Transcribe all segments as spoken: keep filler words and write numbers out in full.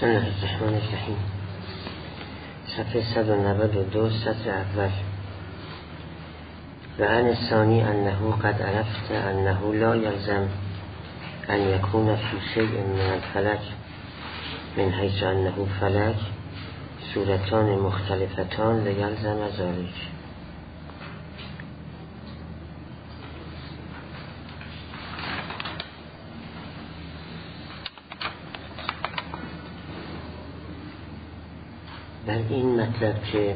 بسم الله الرحمن الرحیم. صفحه صد و نود و دو سطر اول. و عن الثانی انه قد عرفت انه لا یلزم ان یکون فی شیء من الفلک من حیث انه فلک صورتان مختلفتان لیلزم ذلک. در این مطلب که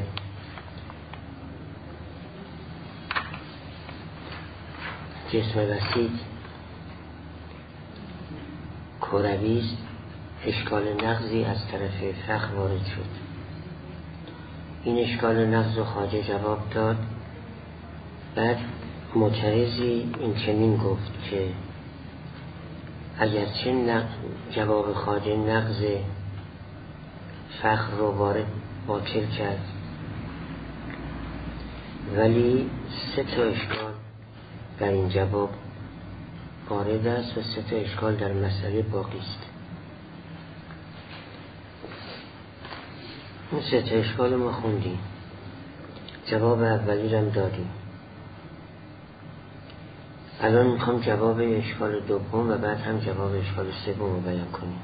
جسم وسیع کروی است، اشکال نقضی از طرف فخر وارد شد. این اشکال نقض و خواجه جواب داد. بعد معترضی این چنین گفت که اگرچه جواب خواجه نقض فخر رو وارد باطل کرد، ولی سه تا اشکال در این جواب وارد است و سه تا اشکال در مسئله باقی است. این سه تا اشکال ما خوندیم، جواب اولی رو هم دادیم. الان میخوام جواب اشکال دوم و بعد هم جواب اشکال سوم رو بیان کنیم.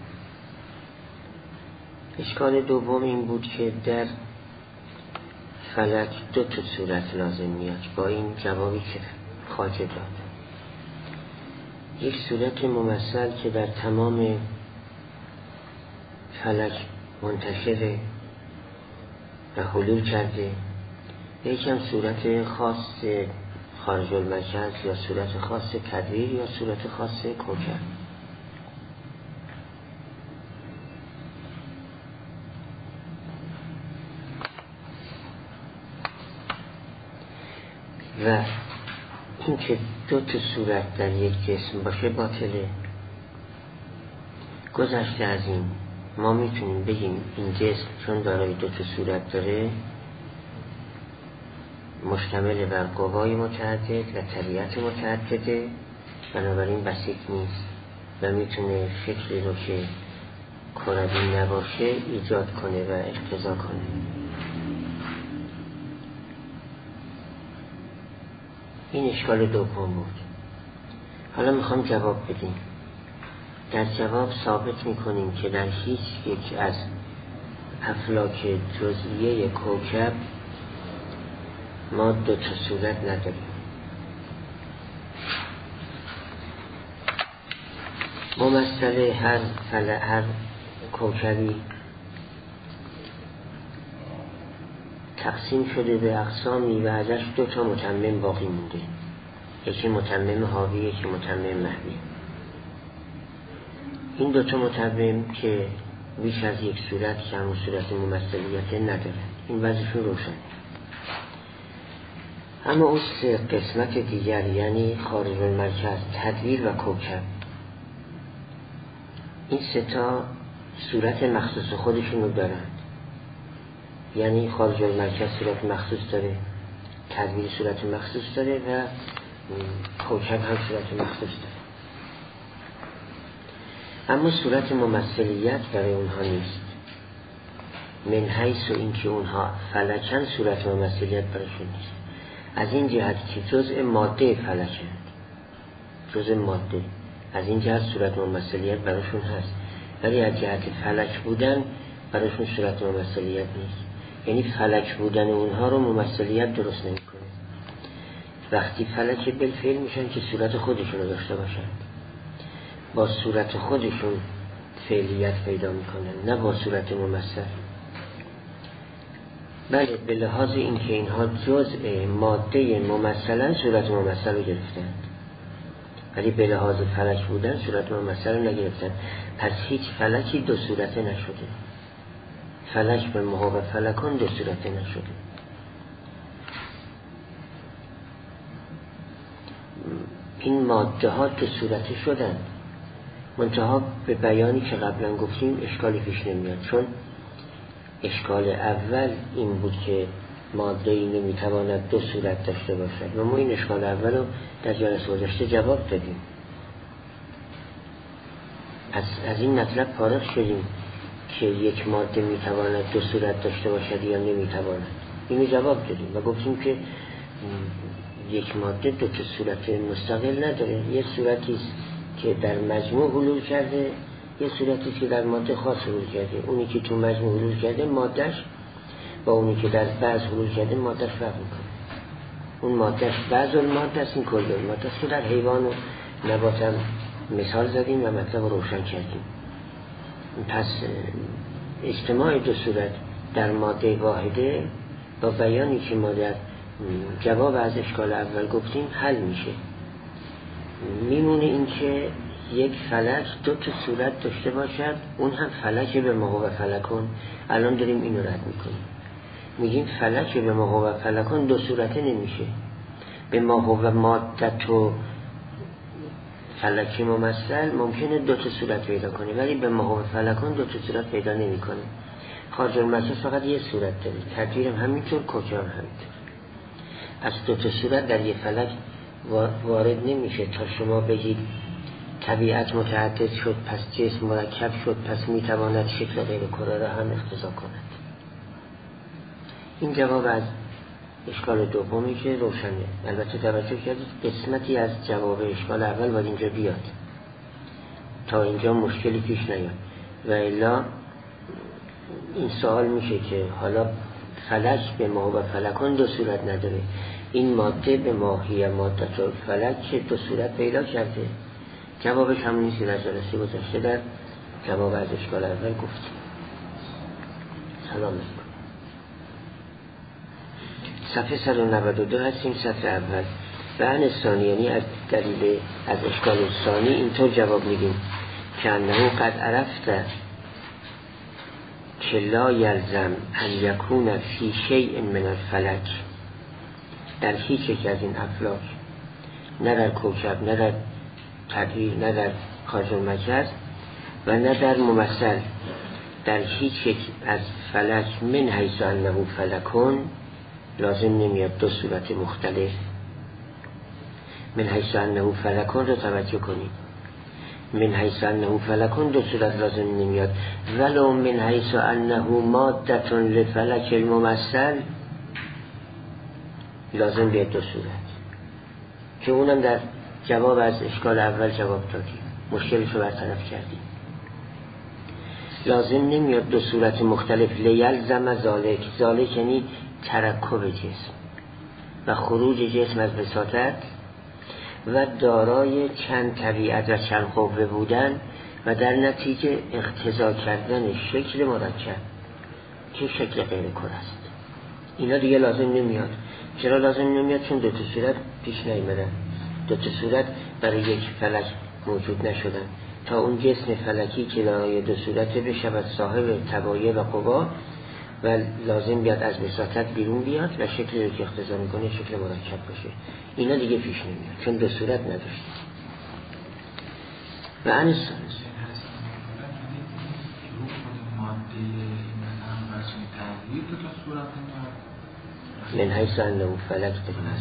اشکال دوم این بود که در فلک دو تا صورت لازم میاد با این جوابی که خواجه داد. یک صورت ممثل که در تمام فلک منتشره و حلول کرده، یکم صورت خاص خارج المرکز یا صورت خاص تدویر یا صورت خاص کوکب. و این که دو تا صورت در یک جسم باشه باطله. گذشته از این ما میتونیم بگیم این جسم چون دارای دو تا صورت داره مشتمل بر قوای متعدد و طبیعت متعدده، بنابراین بسیط نیست و میتونه شکلی رو که کروی نباشه ایجاد کنه و اقتضا کنه. این اشکال دوم بود. حالا میخوام جواب بدیم. در جواب ثابت میکنیم که در هیچ یک از افلاک جزئیه کوکب ما دو تا صورت نداریم. ممثل هر فل هر کوکبی تقسیم شده به اقسامی و ازش دو تا متمم باقی مونده، یکی متمم حاوی، یکی متمم محوی. این دو تا متمم که بیش از یک صورت که همون صورت ممثلیت نداره، این وضعشون روشن. اما اون سه قسمت دیگر یعنی خارج المرکز، تدویر و کوکب، این سه تا صورت مخصوص خودشون رو دارن. یعنی خارج المرکز صورت مخصوص داره، تدویر صورت مخصوص داره و کوکب هم صورت مخصوص داره. اما صورت ممثلیت برای اونها نیست، من حیث و اینکه اونها فلکن صورت ممثلیت برایشون نیست. از این جهت که جزء ماده فلکن، جزء ماده، از این جهت صورت ممثلیت برایشون هست، ولی از جهت فلک بودن برایشون صورت ممثلیت نیست. یعنی فلک بودن اونها رو ممثلیت درست نمی کنه. وقتی فلک بالفعل میشن که صورت خودشون رو داشته باشن، با صورت خودشون فعلیت پیدا میکنن، نه با صورت ممثل. بله، به لحاظ اینکه اینها جزء ماده ممثلا صورت ممثل رو گرفتن، ولی به لحاظ فلک بودن صورت ممثل رو نگرفتن. پس هیچ فلکی دو صورته نشده. فلک به محاب فلکان دو صورته نشده. این ماده ها دو صورته شدن، منتها به بیانی که قبلا گفتیم اشکالی پیش نمیاد، چون اشکال اول این بود که ماده ای نمیتواند دو صورت داشته باشد و ما این اشکال اول رو در جلسه گذشته جواب دادیم. از, از این مطلب فارغ شدیم که یک ماده میتواند دو صورت داشته باشد یا نمیتواند؟ اینو جواب دادیم و گفتیم که یک ماده دو تا صورت مستقل نداره. یه صورتی است که در مجموع حلول کرده، یه صورتی که در ماده خاص حلول کرده. اونی که تو مجموع حلول کرده مادهش با اونی که در بعض حلول کرده مادهش فرق میکنه. اون مادهش بعض الماده است، این کل الماده است که در حیوان و نبات هم مثال زدیم و مطلب رو روشن کردیم. پس اجتماع دو صورت در ماده واحده با بیانی که ما در جواب از اشکال اول گفتیم حل میشه. میمونه این که یک فلک دو تا صورت داشته باشد، اون هم فلک به ما هو فلکون. الان داریم اینو رد میکنیم، میگیم فلک به ما هو فلکون دو صورته نمیشه. به ما هو مادت و فلک ممثل ممکنه دو تا صورت پیدا کنه، ولی به ما هو فلکون دو تا صورت پیدا نمیکنه. خارج المجاز فقط یه صورت داره، تدویرم همینطور، کجا هم همینطور. از دو تا صورت در یه فلک وارد نمیشه تا شما بگید طبیعت متعدد شد پس جسم مرکب شد پس میتواند شکل غیر کره را هم اقتضا کند. این جواب از اشکال دومی که روشنه. البته توجه کردید قسمتی از جواب اشکال اول باید اینجا بیاد تا اینجا مشکلی پیش نیاد، و الا این سوال میشه که حالا فلک به ما و فلکان دو صورت نداره، این ماده به ماهی مادت و فلک که دو صورت پیدا کرده. جوابش همون نیست که در جلسه گذشته در جواب از اشکال اول گفتیم. سلام علیکم. صفحه صد و نود و دو هستیم، صفحه اول. و عن ثانی، یعنی از دلیل از اشکال ثانی اینطور جواب میدیم که انه قد عرفت که لا یلزم ان یکون فی شیء من الفلک، در هیچ یک از این افلاک، نه در کوکب، نه در تدویر، نه در خارج المجاز و نه در ممثل، در هیچ یک از فلک من حیث انه فلکون لازم نمیاد دو صورت مختلف. من حیث انه فلکون رو توجه کنید، من حیث انه فلکون دو صورت لازم نمیاد، ولو من حیث انه مادتون لفلک الممثل لازم بیاد دو صورت، که اونم در جواب از اشکال اول جواب دادیم، مشکلش رو برطرف کردیم. لازم نمیاد دو صورت مختلف. لیلزم ذالک، ذالک یعنی ترکب جسم و خروج جسم از بساطت و دارای چند طبیعت و چند قوه بودن و در نتیجه اقتضا کردن شکل مرکب که شکل غیر کره است. اینا دیگه لازم نمیاد. چرا لازم نمیاد؟ چون دو تا صورت پیش نیامدن، دو تا صورت برای یک فلک موجود نشدن تا اون جسم فلکی که دارای دو صورته بشود صاحب تبایع و قوا و لازم بیاد از بساطت بیرون بیاد و شکلی رو که اقتضا میکنه شکل مرکب باشه. اینا دیگه پیش نمیاد چون دو صورت نداشت. و انس من حیث انه فلک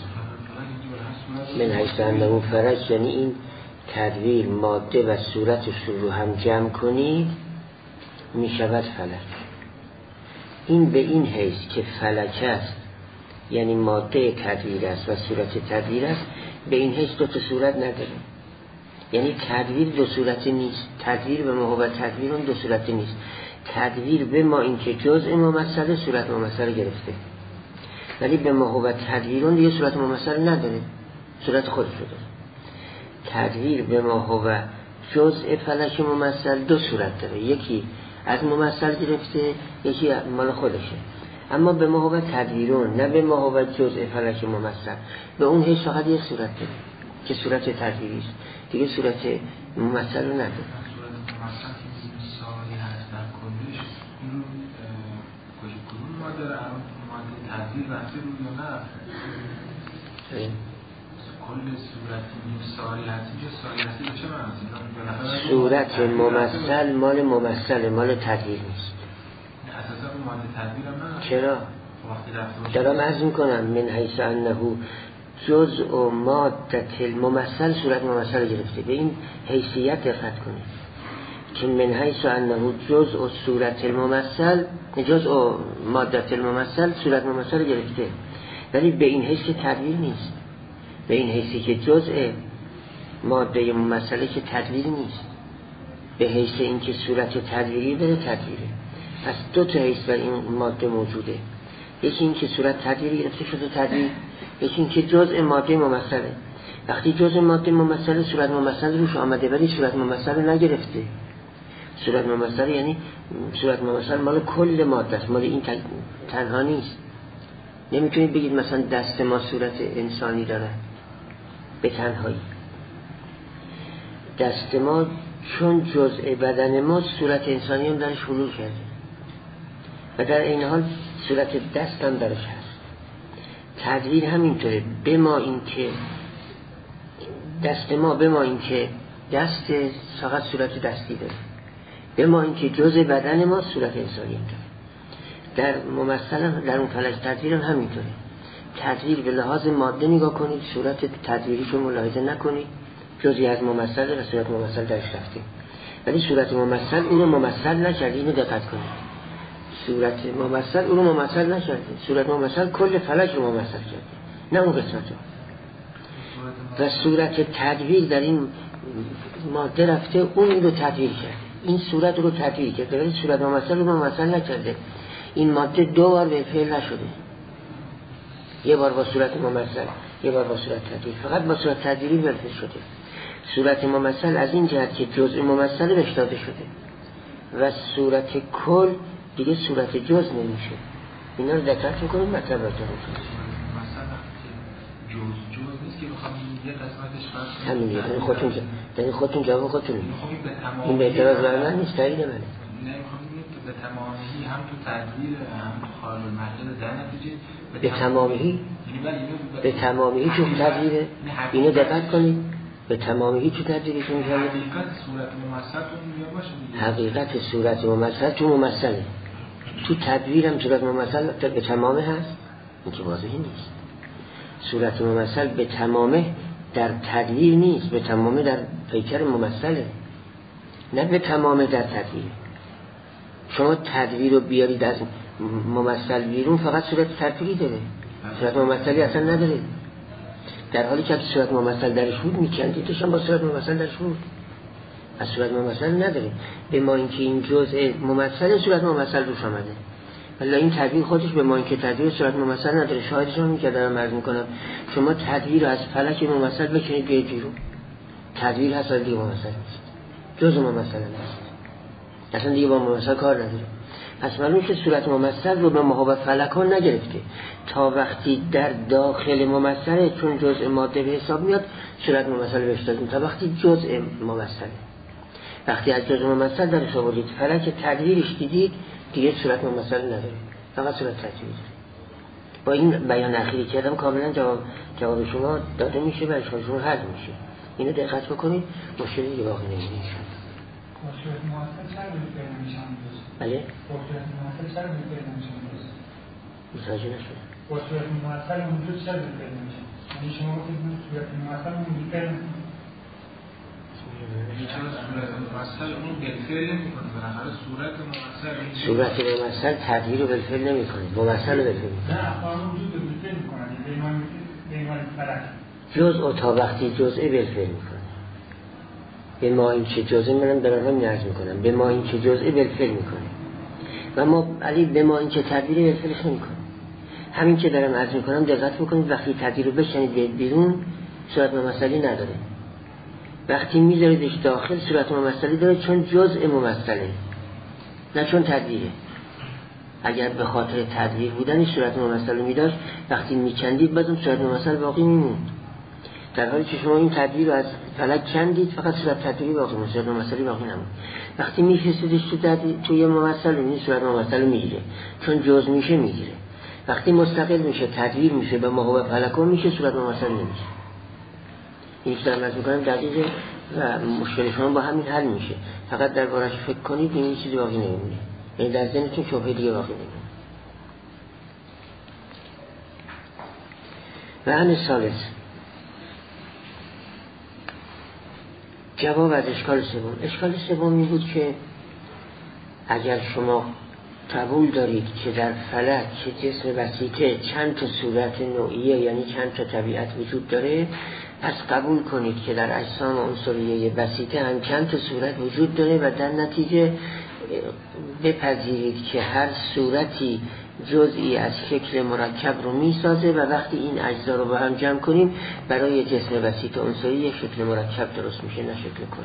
من حیث انه فلک یعنی این تدویر ماده و صورتش رو هم جمع کنید میشود فلک. این به این حیث که فلک است یعنی ماده تدویر است و صورت تدویر است، به این حیث دو تا صورت نداره. یعنی تدویر دو صورتی نیست، تدویر به ما و تدویر اون دو صورتی نیست. تدویر به ما این که جزء ممثل صورت ممثل گرفته، ولی به ما و تدویر اون دیگه صورت ممثل نداره، صورت خودش رو داره. تدویر به ما و جزء فلک ممثل دو صورت داره، یکی از ممثل گرفته، یکی مال خودشه. اما به ما و تدویرون، نه به ما و جزء فلک ممثل، به اون هیچ فقط یک صورت داره که صورت تدویری است، دیگه صورت ممثل رو نداره. صورت ممثل که مثالی هست در کلش این کجا کدوم ماده رو ماده تدویر رفته رو یا نه؟ کل صورتی مثالی هست اینجا سالی هستی به چه معنی؟ صورت ممثل مال ممثل، مال تدویر نیست. اساسا اون ماده تدویر هم نه؟ چرا؟ دارم عرض میکنم من حیث انه جزء و مادت الممثل صورت ممثل گرفته. به این حیثیت دقت کنید که من حیث انه جزء صورت الممثل، جزء ماده الممثل، صورت ممثل گرفته، ولی به این حیث که تدویر نیست، به این حیثی که جزء ماده ممثله که تدویر نیست، به حیث این که صورت تدویری بده تدویره. پس دو تا حیث بر این ماده موجوده، یکی این که صورت تدویری گرفته شده تدویر، یکی این که جزء ماده ممثله. وقتی جزء ماده ممثله صورت ممثل روش آمده ولی صورت ممثل نگرفته. صورت ممثل یعنی صورت ممثل مال کل ماده است، مال این تنها نیست. نمیتونید بگید مثلا دست ما صورت انسانی داره به تنهایی. دست ما چون جزء بدن ما صورت انسانی هم درش حلول کرده و در این حال صورت دست هم درش هست. تدویر همینطوره، به ما این که دست ما، به ما این که دست فقط صورت دستی داره، به ما این که جزء بدن ما صورت انسانی هم داره. در ممثل در اون فلک تدویر هم همینطوره. تدویر به لحاظ ماده نگاه کنید، صورت تدویریشو ملاحظه نکنید، جزئی از ممثل و صورت ممثل درش رفته، ولی صورت ممثل اون رو ممثل نکرده. اینو دقت کنید، صورت ممثل اون رو ممثل نکرده، صورت ممثل کل فلک رو ممثل کرده، نه اون قسمت رو. و صورت تدویر در این ماده رفته اون رو تدویر کرده، این صورت رو تدویر کرده، ولی صورت ممثل رو ممثل نکرده. این ماده دو بار به فعل نشده، یه بار با صورت ممثل، یه بار با صورت تدویر، فقط با صورت تدویری بالفعل شده. صورت ممثل از این جهت که جزء ممثل بهش داده شده و صورت کل دیگه صورت جز نمیشه. اینا رو دقت میکنید مطلب را جا میکنید. جز جز نیست که بخوام یه قسمتش فرض همین یه کنید خودتون یعنی خودتون جواب خودتون این به اعتراض برمن نیست، تایید منه. نه میخوام به تمامی هم تو تدویر هم تو خارج المحل در نتیجه به تمامی به تمامی تو تدویره. اینو دقت کنید، به تمامی تو تدویرشون میشه. حقیقت صورت ممثل تو میگه باشه، حقیقت صورت ممثل تو ممثله، تو تدویرم صورت ممثل به تمامه هست، این که واضحی نیست. صورت ممثل به تمامه در تدویر نیست، به تمامه در پیکر ممثله، نه به تمامه در تدویر. شما تدویر رو بیارید از ممثل بیرون فقط صورت تدویری داره، صورت ممثلی اصلا نداره. در حالی که صورت ممثل درش بود میکندیدش هم با صورت ممثل درش بود، از صورت ممثل نداره. به ما اینکه این جزء ممثل صورت ممثل روش آمده، ولی این تدویر خودش به ما اینکه تدویر صورت ممثل نداره. شاهدش هم که دارم عرض میکنم، شما تدویر رو از فلک ممثل بکنید بیاید بیرون، تدویر هست ولی دیگه ممثل نیست، جزء ممثل نیست، اصلا دیگه با ممثل کار نداره. پس معلومه که صورت ممثل رو به محابط فلک ها نگرفته تا وقتی در داخل ممثله، چون جزء ماده به حساب میاد صورت ممثل بهش دادیم، تا وقتی جزء ممثله. وقتی از جزء ممثل درش آوردید فلک تدویرش دیدید دیگه صورت ممثل نداره، فقط صورت تدویر. با این بیان اخیری کردم کاملا جواب جواب شما داده میشه و اشکال شما حل میشه. اینو دقت بکنید، مشکلی دیگه باقی نمیشه. صورت ممثل چرا می‌فهمیم میشن؟ بله؟ صورت ممثل چرا می‌فهمیم میشن؟ متوجه نشد. صورت ممثل وجود چرا می‌فهمیم میشن؟ یعنی شما وقتی صورت ممثل می‌فهمیم چرا صورت ممثل اون بالفعل نمی‌کنه؟ بالاخره صورت ممثل صورت ممثل تدویر رو بالفعل نمی‌کنه، ممثل رو بالفعل می‌کنه. نه، قانون وجود رو بالفعل می‌کنه، به ایمان به ایمان فلک. جزء تا وقتی جزء بالفعل می‌کنه. به ما این چه جزء منم دارم هم نرز میکنم، به ما این چه جزء بالفعل میکنه و ما علی به ما این چه تدبیر بالفعلش نمیکنه. همین که دارم عرض میکنم دقت بکنید، وقتی تدبیر رو بشنید بیرون صورت ممثلی نداره، وقتی میذاریدش داخل صورت ممثلی داره، چون جزء ممثله نه چون تدبیره. اگر به خاطر تدبیر بودن صورت ممثل رو میداشت وقتی میکندید بازم صورت ممثل باقی میموند، در حالی که شما این تدبیر رو از فلک کندید فقط صورت تدبیری باقی موند، صورت ممثلی باقی نموند. وقتی میفرستیدش تو تدبیر توی ممثل این صورت ممثل رو میگیره، چون جز میشه میگیره. وقتی مستقل میشه تدبیر میشه به محابط فلک میشه، صورت ممثل نمیشه. این که دارم از میکنم دقیقه و مشکل شما با همین حل میشه. فقط در بارش فکر کنید این چیزی باقی نمیمونه، یعنی در ذهنتون شبهه دیگه باقی نمیمونه. و همین ثالث جواب از اشکال سوم. اشکال سوم این بود که اگر شما قبول دارید که در فلک که جسم بسیطه چند تا صورت نوعیه، یعنی چند تا طبیعت وجود داره، پس قبول کنید که در اجسام عنصریه بسیطه هم چند تا صورت وجود داره و در نتیجه بپذیرید که هر صورتی جزئی از شکل مرکب رو میسازه و وقتی این اجزا رو با هم جمع کنیم برای جسم بسیط عنصری یک شکل مرکب درست میشه، نه شکل کره.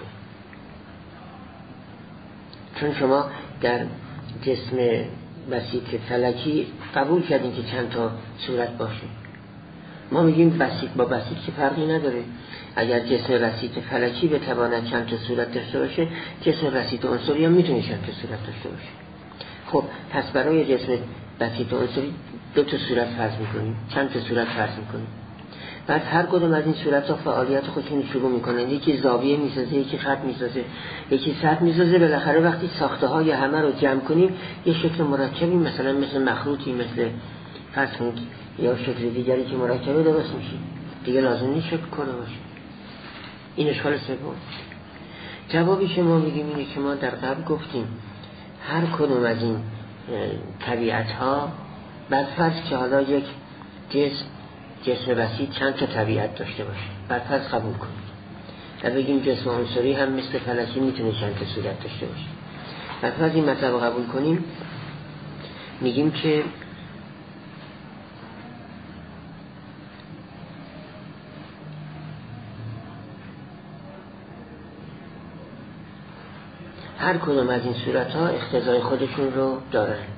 چون شما در جسم بسیط فلکی قبول کردین که چند تا صورت باشه. ما میگیم بسیط با بسیط که فرقی نداره. اگر جسم بسیط فلکی بتواند چند تا صورت داشته باشه، جسم بسیط عنصری هم میتونه چند تا صورت داشته باشه. خب پس برای جسم بسیط عنصری دو تا صورت فرض میکنیم، چند تا صورت فرض میکنیم. بعد هر کدوم از این صورت‌ها فعالیت خودشون شروع میکنن. یکی زاویه میسازه، یکی خط میسازه، یکی سطح میسازه. بالاخره وقتی ساخته های همه رو جمع کنیم یه شکل مرکبی مثلا مثل مخروطی، مثل فرض کنید یا شکل دیگری که مرکبه درست میشه. دیگه لازم نیست شکل کره باشه. این اشکال سوم. جوابی که ما میگیم اینه که ما در قبل گفتیم هر کدوم از این طبیعت ها بعد فرض که حالا یک جسم جسم بسیط چند تا طبیعت داشته باشه، بعد فرض قبول کنیم و بگیم جسم عنصری هم مثل فلکی میتونه چند تا صورت داشته باشه. بعد فرض این مطلب رو قبول کنیم میگیم که هر کدوم از این صورت ها اقتضای خودشون رو دارند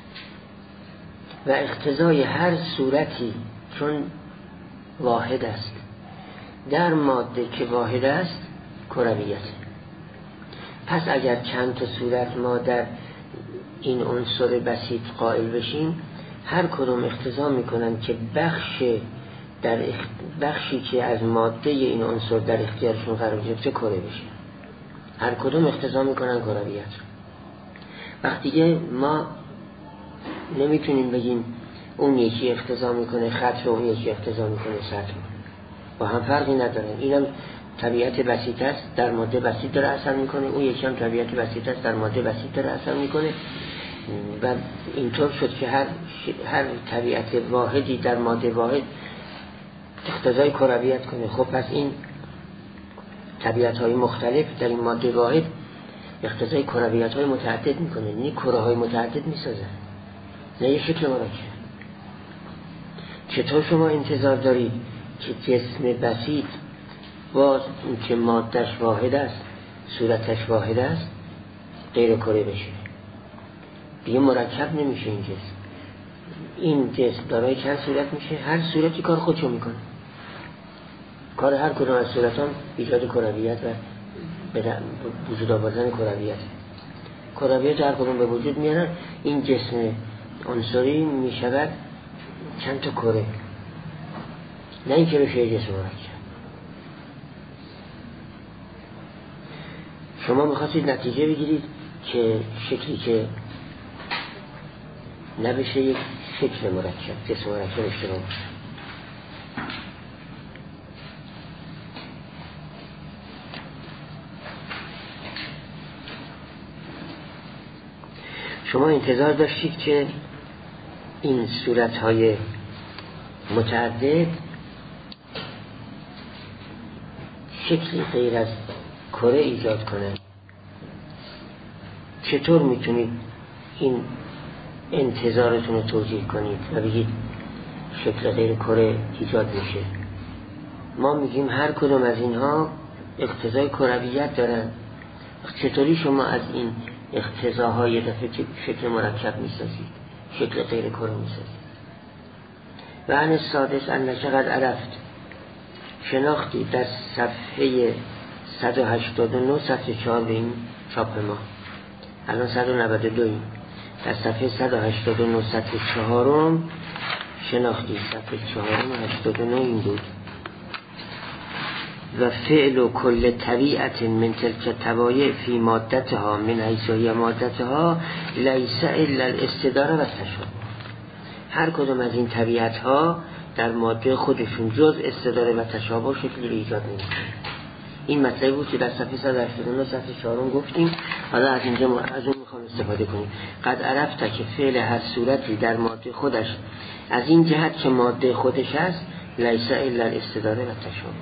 و اقتضای هر صورتی چون واحد است در ماده که واحد است کرویت. پس اگر چند تا صورت ما در این عنصر بسیط قائل بشیم، هر کدوم اقتضا میکنن که بخش در بخشی که از ماده این عنصر در اختیارشون قرار گرفته کره بشه. هر کدوم اقتضا میکنن کرویت. وقتی ما نمیتونیم بگیم اون یکی اقتضا میکنه خط رو، اون یکی اقتضا میکنه سطح، با هم فرقی ندارن. اینم طبیعت بسیط است در ماده بسیط داره اثر میکنه، اون یکی هم طبیعت بسیط است در ماده بسیط داره اثر میکنه و اینطور شد که هر هر طبیعت واحدی در ماده واحد اقتضای کرویت کنه. خب پس این طبیعت های مختلف در این ماده واحد اقتضای کرویت های متعدد میکنه، یعنی کره های متعدد میسازن، نه یه شکل مرکب. چطور شما انتظار دارید که جسم بسیط باز اون که مادهش واحد است صورتش واحد است غیر کره بشه؟ دیگه مرکب نمیشه این جسم. این جسم دارای چند صورت میشه؟ هر صورتی کار خودشو میکنه. کار هر کدوم از صورت هم ایجاد کرویت و وجود آوردن کرویت. کرویت هر کدوم به وجود میارن، این جسم عنصری میشود چند تا کره، نه اینکه بشه یه جسم مرکب. شما میخواستید نتیجه بگیرید که شکلی که نبشه یک شکل مرکب، جسم مرکب اشتباه باشه. شما انتظار داشتید که این صورت‌های متعدد شکلی غیر از کره ایجاد کنند. چطور میتونید این انتظارتون رو توجیه کنید و بگید شکل غیر کره ایجاد میشه؟ ما میگیم هر کدوم از اینها اقتضای کرویت دارن. چطوری شما از این اقتضاهای دفعه شکل مرکب میسازید، شکل غیر کره میسازید؟ و عن السادس انک قد عرفت، شناختی در صفحه صد و هشتاد و نه صفحه چهار به این چاپ ما، الان صد و نود و دو ایم، در صفحه صد و هشتاد و نه صفحه چهارم شناختی صفحه چهارم هشتاد و نه این بود: و فعل و کل طبیعت من تلک طبایع فی مادتها من حیث هی مادتها لیس الا الاستداره و استشابه. هر کدوم از این طبیعت ها در ماده خودشون جز استداره و تشابه شکلی رو ایجاد نمی‌کنه. این مطلبی بود که در صفحه صد و هشتاد و نه صفحه چهارم گفتیم. حالا از اینجا از اون میخوام استفاده کنیم. قد عرفت که فعل هر صورتی در ماده خودش از این جهت که ماده خودش هست لیس الا الاستداره و تشابه،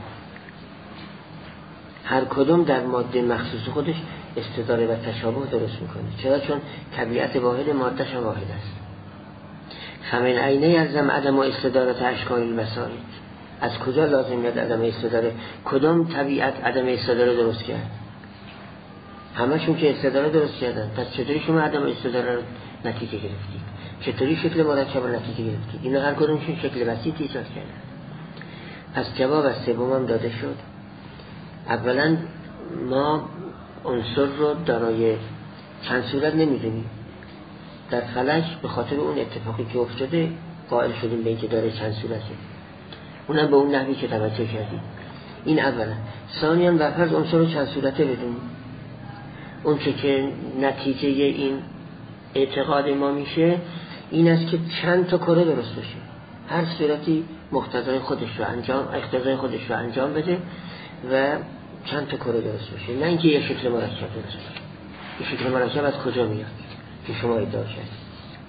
هر کدوم در ماده مخصوص خودش استداره و تشابه درست میکنه. چرا؟ چون طبیعت واحد مادهش هم واحد است. فمن عینه یلزم عدم و استدارت اشکال الوسائط، از کجا لازم میاد عدم استداره؟ کدام طبیعت عدم استداره درست کرد؟ همشون که استداره درست کردن. پس چطوری شما عدم استداره رو نتیجه گرفتید؟ چطوری شکل مرکب رو نتیجه گرفتید؟ اینا هر کدومشون شکل بسیط ایجاد کردن. پس جواب از سوم هم داده شد. اولا ما عنصر رو دارای چند صورت نمیدونیم. در فلک به خاطر اون اتفاقی که افتاده قائل شدیم به اینکه داره چند صورته، اونم به اون نحوی که توجه کردیم. این اولا. ثانیاً برفرض عنصر رو چند صورته بدونیم، اون که که نتیجه این اعتقاد ما میشه این است که چند تا کره درست بشه، هر صورتی مقتضای خودش رو انجام اقتضای خودش رو انجام بده و چند تا کره درست بشه، نه اینکه یه شکل مرکب درست بشه. یه شکل مرکب از کجا میاد که شما ادعا کردید؟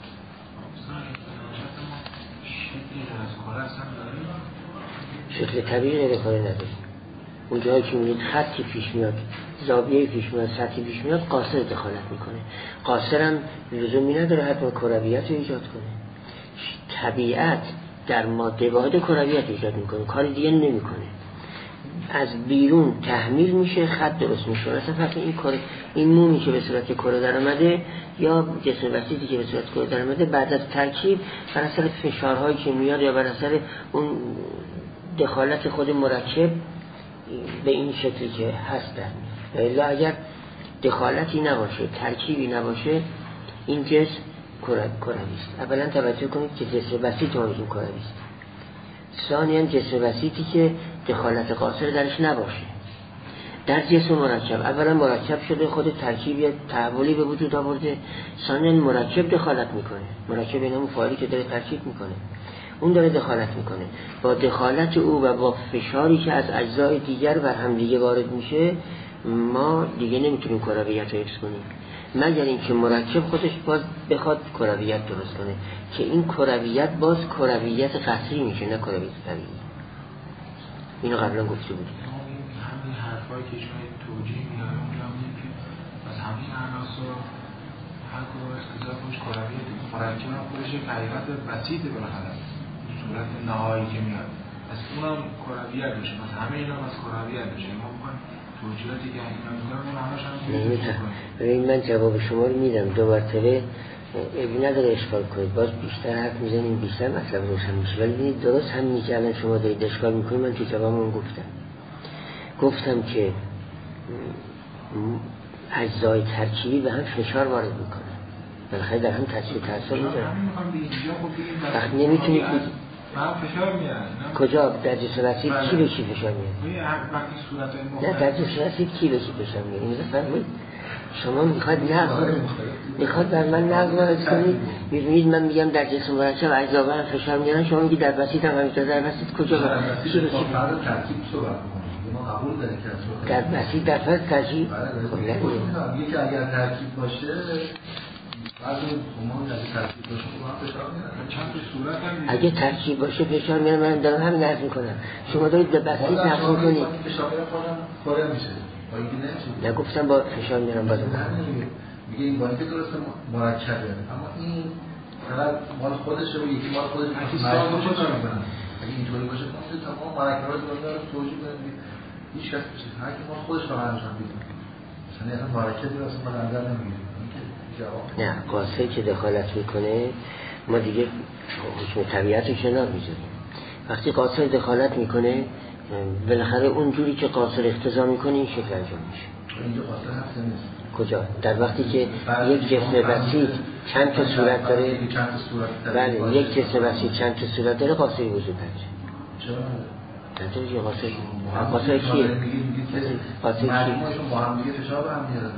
شکل طبیعی غیر کره نداره. اون جایی که میگید خطی پیش میاد، زاویه پیش میاد، سطحی پیش میاد، قاصر دخالت میکنه. قاصر هم لزومی نداره حتما کرویت رو ایجاد کنه. طبیعت در ماده واحد کرویت ایجاد میکنه، کار دیگه نمیکنه. از بیرون تحمیل میشه، خط درست میشه. مثلا فقط این کره، این مومی که به صورت کره در اومده یا جسم بسیطی که به صورت کره در اومده بعد از ترکیب بر اثر فشارهایی که میاد یا بر اثر اون دخالت خود مرکب به این شکلی که هست در میاد. الا اگر دخالتی نباشه، ترکیبی نباشه، این جسم کروی است. اولا توجه کنید که جسم بسیط ما میگیم کروی است. ثانیاً جسم بسیطی که دخالت قاصر درش نباشه. در جسم مرکب اولا مرکب شده، خود ترکیبی تحولی به وجود آورده. ثانیاً مرکب دخالت میکنه. مرکب اینم فعالی که داره ترکیب میکنه، اون داره دخالت میکنه. با دخالت او و با فشاری که از اجزای دیگر بر هم دیگه وارد میشه ما دیگه نمیتونیم کرویت رو حفظ کنیم، مگر اینکه مرکب خودش باز بخواد کرویت درست کنه که این کرویت باز کرویت قطعی میشه، نه کرویت طبیعی. اینو قبلا گفته بودیم. همین حرفایی که شما توجیه میاره اونجا میگه که از همین عناصر هر کدوم اختزاف خوش کرویت مرکب هم خودش یک حقیقت بسیطه بالاخره صورت نهایی که میاد، از اونم کرویت بشه، از همه اینا هم از کرویت بشه. ما میخوایم توجیهاتی که اینا میذارن اون همش هم توجیه کنیم. ببین من جواب شما رو میدم، دو مرتبه ابی نداره اشکال کنید، باز بیشتر حرف میزنیم بیشتر مطلب روشن میشه. ولی ببینید درست همینی که الان شما دارید اشکال میکنید من تو جوابم گفتم گفتم که اجزای ترکیبی به هم فشار وارد میکنه، بالاخره در هم تاثیر تاثیر میذاره. وقتی نمیتونید من فشار میاد. کجا؟ در جسم بسیط کی به کی فشار میاد؟ وقتی صورت نه در جسم بسیط کی به کی فشار میاد؟ این بفرمایید. شما میخواد نقل میخواد بر من نقل وارد کنید. میبینید من میگم در جسم مرکب اجزا به هم فشار میارن، شما میگید در بسیط هم همینطور. در بسیط کجا؟ کی به کی؟ ترکیب صحبت می‌کنیم. ما قبول داریم که در بسیط در فرض ترکیب میگه که اگر ترکیب باشه بعد اون ترکیب باشه ما فشار میارن. چند صورت هم اگه ترکیب باشه فشار میارن. من دارم همین عرض میکنم. شما دارید به بسیط نقل کنید. فشار خودم خوره میشه. نگفتم با فشار میارن بازم. میگه این باید درسته مرکبه، اما این فقط مال خودشه و یکی مال خودش مرکبه چطور میکنن؟ اگه اینطوری باشه که تمام مرکبات دنیا رو توجیه کنید هیچ کس بشه هر کی مال خودش فقط انجام میده. مثلا اصلا مرکبی اصلا ما نظر نمیگیریم. نه قاصر که دخالت میکنه ما دیگه حکم طبیعت رو کنار میذاریم. وقتی قاصر دخالت میکنه بالاخره اون جوری که قاصر اقتضا میکنه این شکل انجام میشه. اینجا قاصر هست نیست. کجا؟ در وقتی که یک جسم بسیط چند تا صورت داره، بله یک جسم بسیط چند تا صورت داره قاصری وجود داره. چرا؟ نداره یه قاصر. قاصر کیه؟ قاصر کی؟ مجموعشون با هم دیگه فشار به هم میارن.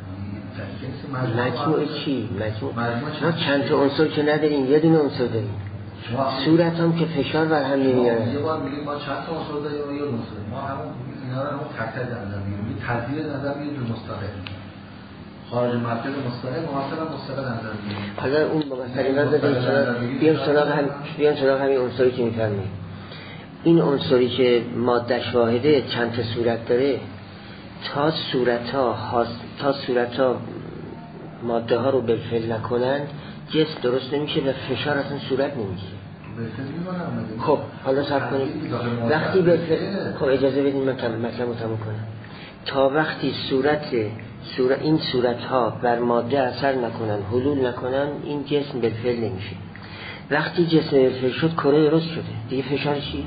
مجموعه چی؟ مجموعه چند تا عنصر که نداریم، یه دونه عنصر داریم. صورت هم که فشار بر هم نمیارن. یه بار میگیم ما چند تا عنصر داریم و یه عنصر. ما همون اینا رو هم تک‌تک در نظر بگیریم. تدبیر نظر بگیریم تو مستقل. خارج مرکز مستقل ممثل مستقل نظر بگیریم. حالا اون ممثل بیان سراغ هم بیان سراغ همین عنصری که می‌فرمایید. این عنصری که ماده‌اش واحده چند تا صورت داره، تا صورت‌ها تا صورت‌ها ماده ها رو بالفعل نکنن جسم درست نمیشه و فشار اصلا صورت نمیگیره. خب حالا صبر کنید. وقتی بالفعل خب اجازه بدین من مطلبو تموم کنم. تا وقتی صورت صورت این صورت ها بر ماده اثر نکنن، حلول نکنن، این جسم بالفعل نمیشه. وقتی جسم بالفعل شد کره درست شده. دیگه فشار چی؟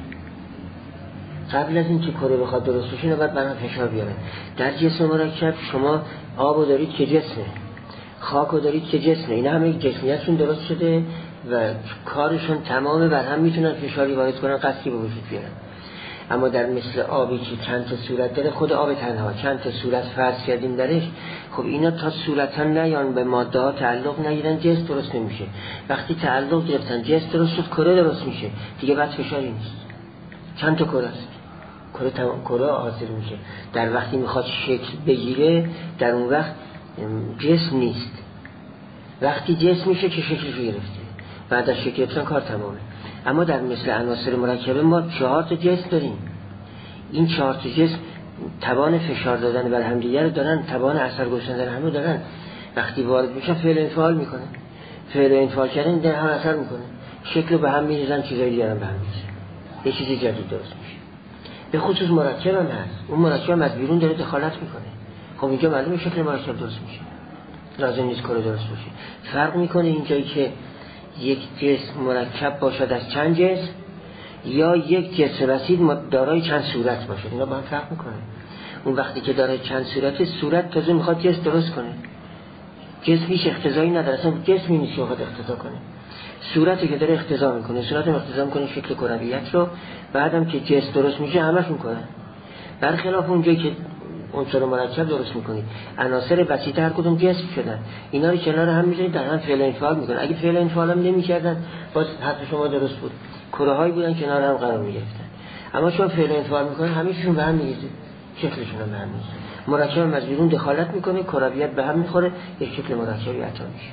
قبل از این که کره بخواد درست بشه نباید برام فشار بیاره. در جسم مرکب شما آبو دارید که جسمه، خاکو دارید که جسمه، اینا همه جسمیتشون درست شده و کارشون تمامه، بر هم میتونن فشاری وارد کنن، قطعی به وجود بیارن. اما در مثل آبی که چند تا صورت داره، خود آب تنها چند تا صورت فرض کردیم درش، خب اینا تا صورتا نیان به ماده ها تعلق نگیرن جسم درست نمیشه. وقتی تعلق گرفتن جسم درست شد، کره درست میشه، دیگه بعد فشاری نیست. چند تا کره است، کره تمام کره حاصل میشه. در وقتی میخواد شکل بگیره، در اون وقت جسم نیست. وقتی جسم میشه که شکلش گرفته، بعد از شکل گرفتن کار تمامه. اما در مثل عناصر مرکبه ما چهار تا جسم داریم. این چهار تا جسم توان فشار دادن بر هم دیگر دارن، توان اثر گذاشتن همو دارن. وقتی وارد میشن فعل انفعال میکنه، فعل انفعال کردن در هم اثر میکنه، شکل به هم میریزن، چیزای دیگه هم به هم میریزن، یه چیز جدید درست میشه. به خصوص مرکب هم هست، اون مرکب از بیرون داره دخالت میکنه. خب اینجا معلومه شکل مرکب درست میشه، لازم نیست کره درست بشه. فرق میکنه اینجایی که یک جسم مرکب باشد از چند جسم یا یک جسم رسید دارای چند صورت باشد، اینا با هم فرق میکنه. اون وقتی که دارای چند صورت، صورت تازه میخواد جسم درست کنه، جسم هیچ اقتضایی نداره، اصلا جسمی نیست که بخواد اقتضا کنه. صورتی که داره اقتضا میکنه، صورت اقتضا میکنه شکل کرویت رو، بعدم که جسم درست میشه همشون کنه. برخلاف اونجایی که عنصر مرکب درست میکنید، عناصر بسیط هر کدوم جسم شدن، اینا رو کنار هم میذارید، در هم فعل انفعال میکنن. اگه فعل انفعال هم نمیکردن باز حرف شما درست بود، کره هایی بودن کنار هم قرار میگرفتن. اما چون فعل انفعال میکنن همیشون به هم میریزه، شکلشون هم به هم میریزه. مرکب از بیرون دخالت میکنه، کرویت به هم میخوره، یک شکل مرکبی عطا میشه.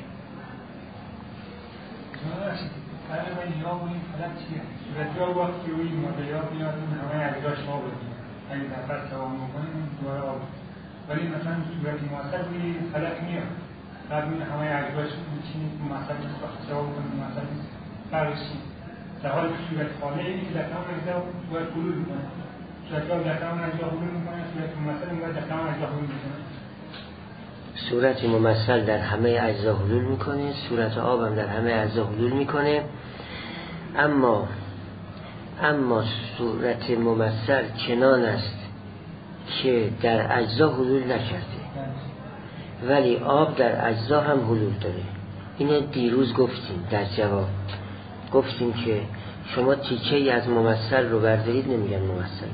اگه نفس دوام بکنیم دوباره آب، ولی مثلا صورتی مؤثر روی فلک میاد، بعد این همه اجزاش میچینید مؤثر نیست، وقتی دوام بکنیم مؤثر نیست، فرقش نیست. در حالی که صورت خاله اینی که در تمام اجزا باید حلول میکنه، صورتی ها در تمام اجزا حلول میکنه، صورت ممثل باید در تمام اجزا حلول میکنه. صورت ممثل در همه اجزا حلول میکنه، صورت آب هم در همه اجزا حلول میکنه. اما اما صورت ممثل چنان است که در اجزا حلول نکرده، ولی آب در اجزا هم حلول داره. اینو دیروز گفتیم در جواب، گفتیم که شما تیکه ای از ممثل رو بردارید نمیگن ممثله،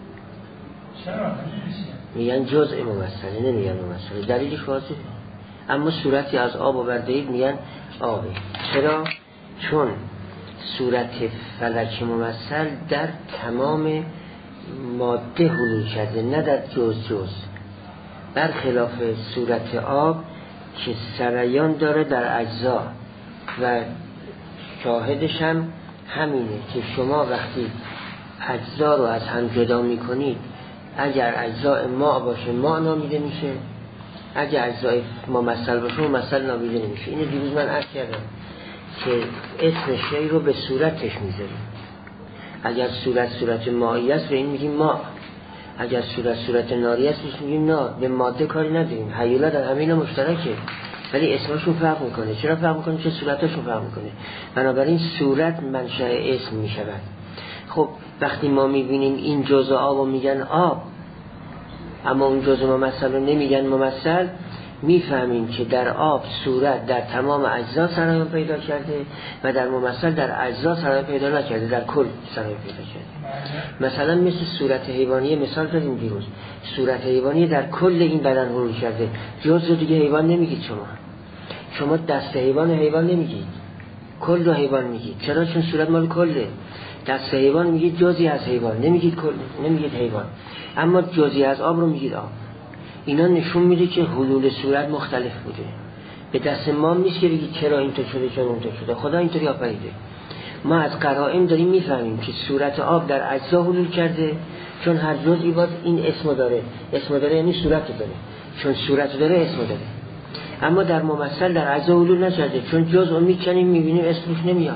میگن جزء ممثله، نمیگن ممثله. دلیلش واضحه. اما صورتی از آب رو بردارید میگن آبه. چرا؟ چون صورت فلک ممثل در تمام ماده حلول کرده، نه در جز جز، برخلاف صورت آب که سریان داره در اجزا. و شاهدش هم همینه که شما وقتی اجزا رو از هم جدا میکنید، اگر اجزا ماء باشه ماء نامیده میشه، اگر اجزای ممثل باشه ممثل نامیده نمیشه. اینو دیروز من عرض کردم که اسم شی رو به صورتش میذاریم. اگر صورت صورت مایی است به این میگیم ماء، اگر صورت صورت ناری است بهش میگیم نار. به ماده کاری نداریم، هیولا در همه اینا مشترکه، ولی اسمشون فرق میکنه. چرا فرق میکنه؟ چه صورتشون فرق میکنه. بنابراین صورت منشأ اسم میشود. خب وقتی ما میبینیم این جزء آب میگن آب، اما اون جزء ممثل رو نمیگن ممثل، میفهمیم که در آب صورت در تمام اجزا سرایان پیدا کرده و در ممثل در اجزا سرایان پیدا نکرده، در کل سرایان پیدا کرده. مثلا مثل صورت حیوانی مثال دادیم دیروز، صورت حیوانی در کل این بدن حلول کرده، جزء دیگه حیوان نمیگید. شما شما دست حیوان حیوان نمیگید، کل رو حیوان میگید. چرا؟ چون صورت مال کله. دست حیوان میگید جزئی از حیوان، نمیگید کل، نمیگید حیوان، اما جزئی از آب رو میگید آب. اینا نشون میده که حلول صورت مختلف بوده. به دست ما نیست که بگید چرا اینطور شده چرا اونطور شده، خدا اینطوری آفریده. ما از قرائن داریم میفهمیم که صورت آب در اجزا حلول کرده، چون هر جزئی باید این اسمو داره، اسمو داره یعنی صورت داره، چون صورت داره اسمو داره. اما در ممثل در اجزا حلول نکرده، چون جزء میکنیم میبینیم اسمش نمیاد،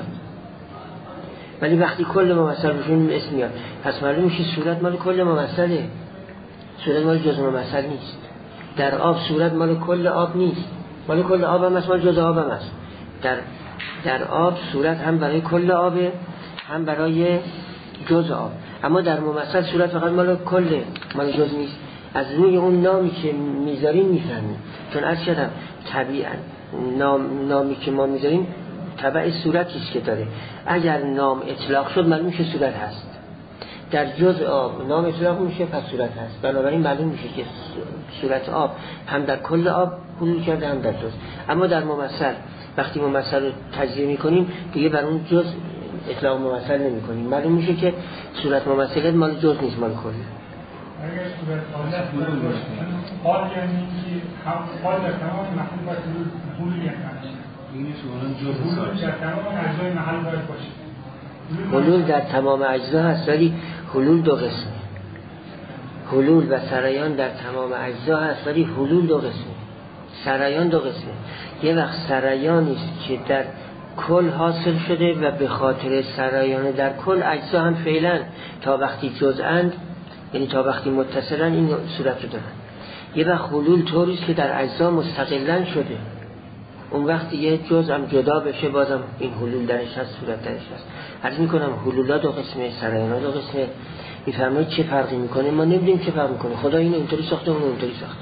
ولی وقتی کل ممثل بشیم اسم میاد. پس معلوم میشه صورت مال کل ممثله، صورت مال جزء ممثل نیست. در آب صورت مال کل آب نیست، مال کل آب هم است، مال جزء آب هم است. در در آب صورت هم برای کل آبه هم برای جزء آب، اما در ممثل صورت فقط مال کل، مال جزء نیست. از روی اون نامی که میذاریم میفهمیم، چون از شدم طبیعا نام نامی که ما میذاریم تبع صورتی است که داره. اگر نام اطلاق شد معلوم میشه صورت هست. در جزء آب نام اطلاق میشه پس صورت هست. بنابراین معلوم میشه که صورت آب هم در کل آب حلول کرده هم در جزء. اما در ممثل وقتی ممثل رو تجزیه میکنیم دیگه بر اون جزء اطلاق ممثل نمیکنیم، معلوم میشه که صورت ممثله مال جزء نیست، مال کل. اگر صورت حالت باشه حال یعنی که هم حال در تمام محل باید حلول یعنی این سوالان جزء حلول در تمام اجزای محل باید باشه. حلول در تمام اجزا هست، ولی حلول دو قسمه. حلول و سرایان در تمام اجزا هست، ولی حلول دو قسمه. سرایان دو قسمه. یه وقت سرایانی است که در کل حاصل شده و به خاطر سرایان در کل اجزا هم فعلا تا وقتی جزءاند، یعنی تا وقتی متصلن این صورت رو دارن. یه وقت حلول طوری است که در اجزا مستقلاً شده، اون وقت یه جزء هم جدا بشه بازم این حلول درش هست، صورت درش هست. عرض میکنم حلولا دو قسمه، سرایانا دو قسمه. میفرمایید چه فرقی میکنه؟ ما نمیدونیم چه فرق میکنه. خدا اینو اینطوری ساخته اون اونطوری ساخته.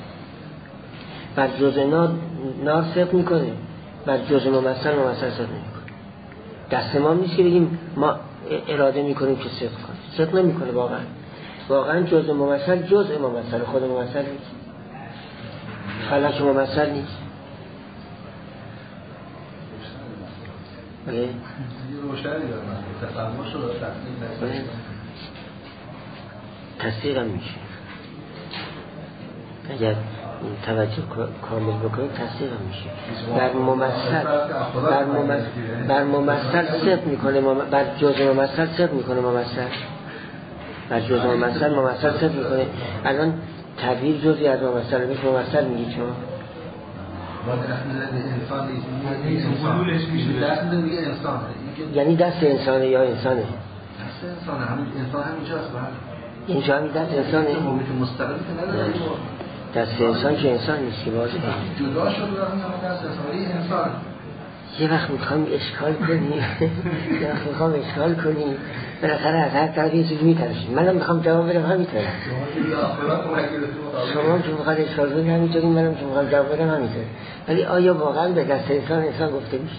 بر جزء نار نار صدق میکنه، بر جزء ممثل ممثل صدق نمیکنه. دست ما نیست که بگیم ما اراده میکنیم که صدق کنه، صدق نمیکنه. واقعا واقعا جزء ممثل جزء ممثل، خود ممثل نیست، فلک ممثل نیست. یه روشنی دارم تصور شد تصدیق تصدیق هم میشه اگر توجه کامل بکنید، تصدیق هم میشه. بر ممثل بر ممثل بر ممثل صدق میکنه، بر جزء ممثل صدق میکنه، ممثل بر جزء ممثل ممثل صدق میکنه. الان تعبیر جزئی از ممثل میشه، ممثل میگی چون انسان نیست، دست میگه انسان، یعنی دست انسانه یا انسانه؟ دست انسانه، همین انسان همینجاست. اینجا همین دست انسانه، موجود مستقلی که نداره. دست انسان که انسان نیست که واضحه جدا شد و همین دست انسانی انسان. یه وقت میخوام اشکال کنی یه وقت میخوام اشکال کنی بالاخره از هر طرف یه چیزی میترشیم. منم میخوام جواب بدم همینطوره، شما که میخواد اشکال کنی همینطوری، منم که میخوام جواب بدم همینطوره. ولی آیا واقعا به دست انسان انسان گفته میشه؟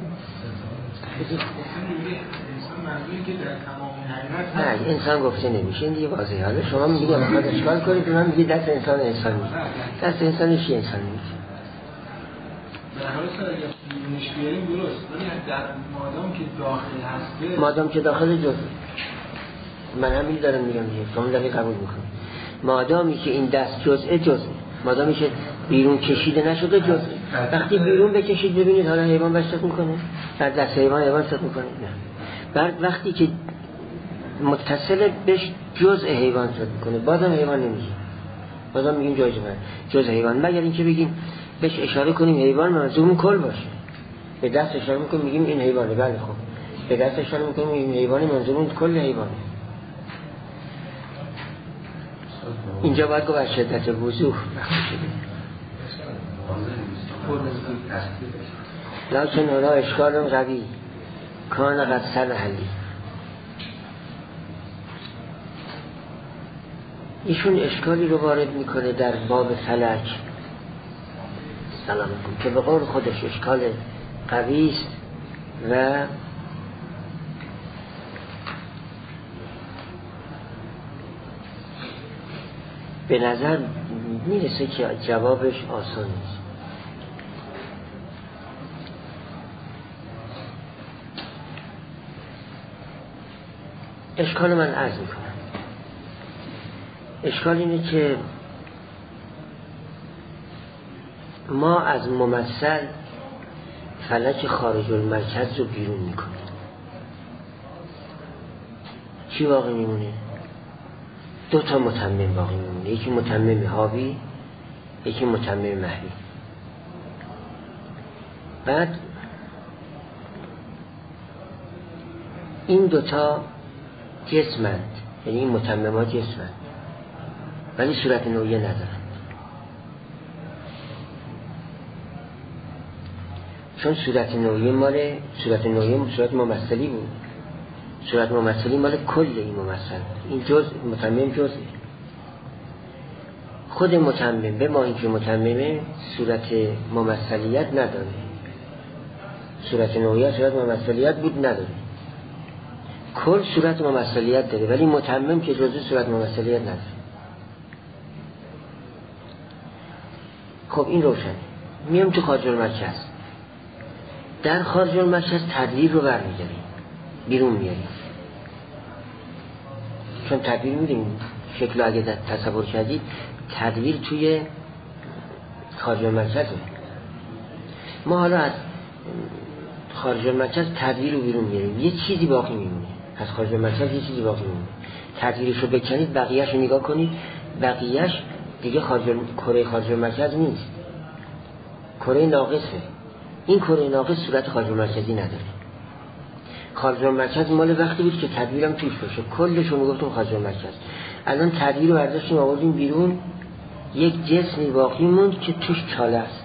نه، انسان گفته نمیشه، این دیگه واضحه. حالا شما میگید میخواد اشکال کنید، من میگید دست انسان انسان نیست. دست انسانش چی انسان نیست؟ در حال سر اگر بیرونش بیاریم درست، ولی در مادام که داخل هسته، مادام که داخل جزء، من همین دارم میگم دیگه، شما داری قبول میکنید. مادامی که این دست جزء جزء، مادامی که بیرون کشیده نشده جزء. وقتی بیرون بکشید ببینید حالا حیوان باشد میکنه، در دست حیوان حیوان صد میکنه. نه، بعد وقتی که متصل بهش جزء حیوان صد میکنه بازم حیوان نمیشه، بازم میگیم جای جمعه جزء حیوان، مگر اینکه بگیم بهش اشاره کنیم حیوان منظورمون کل باشه. به دست اشاره میکنیم میگیم این حیوانه، بله خب به دست اشاره میکنیم این حیوانه منظورمون کل حیوانه. اینجا باید گفت از شدت وضوح لیکن اونا اشکال قوی کان قد سر حلی. ایشون اشکالی رو وارد میکنه در باب فلک سلام علیکم که به قول خودش اشکال قوی است و به نظر میرسه که جوابش آسان نیست. اشکال من عرض میکنم. اشکال اینه که ما از ممثل فلک خارج المرکز رو بیرون میکنیم. چی باقی میمونه؟ دو تا متمم باقی میمونه، یکی متمم حاوی، یکی متمم محوی. بعد این دوتا جسمند، یعنی این متمم‌ها جسمند ولی صورت نوعیه ندارند، چون صورت نوعیه مال صورت نوعیه صورت ممثلی بود. صورت ممثلی مال کل این ممثل، این جزء متمم جزء. خود متمم به ما اینکه متممه صورت ممثلیت نداره، صورت نوعیه صورت ممثلیت بود نداره، کل صورت ممثلیت داره ولی متمم که جزء صورت ممثلیت نداره. خب این روشن. میام تو خارج المرکز. در خارج المرکز تدویر رو برمی‌داریم، بیرون میاریم، چون تدویر می‌دیم شکل اگه تصور کردید تدویر توی خارج المرکزه. ما حالا از خارج المرکز تدویر رو بیرون میاریم، یه چیزی باقی میمونه. از خارج المرکز یه چیزی باقی میمونه، تدویرش رو بکنید، بقیه‌اش رو نگاه کنید، بقیه‌اش دیگه خارج کره خارج المرکز نیست، کره ناقصه. این کره ناقص صورت خارج المرکزی نداره. خارج المرکز مال وقتی بود که تدویرم توش باشه، کلش رو میگفتم خارج المرکز. الان تدویر رو برداشتیم آوردیم بیرون، یک جسمی باقی موند که توش چاله است،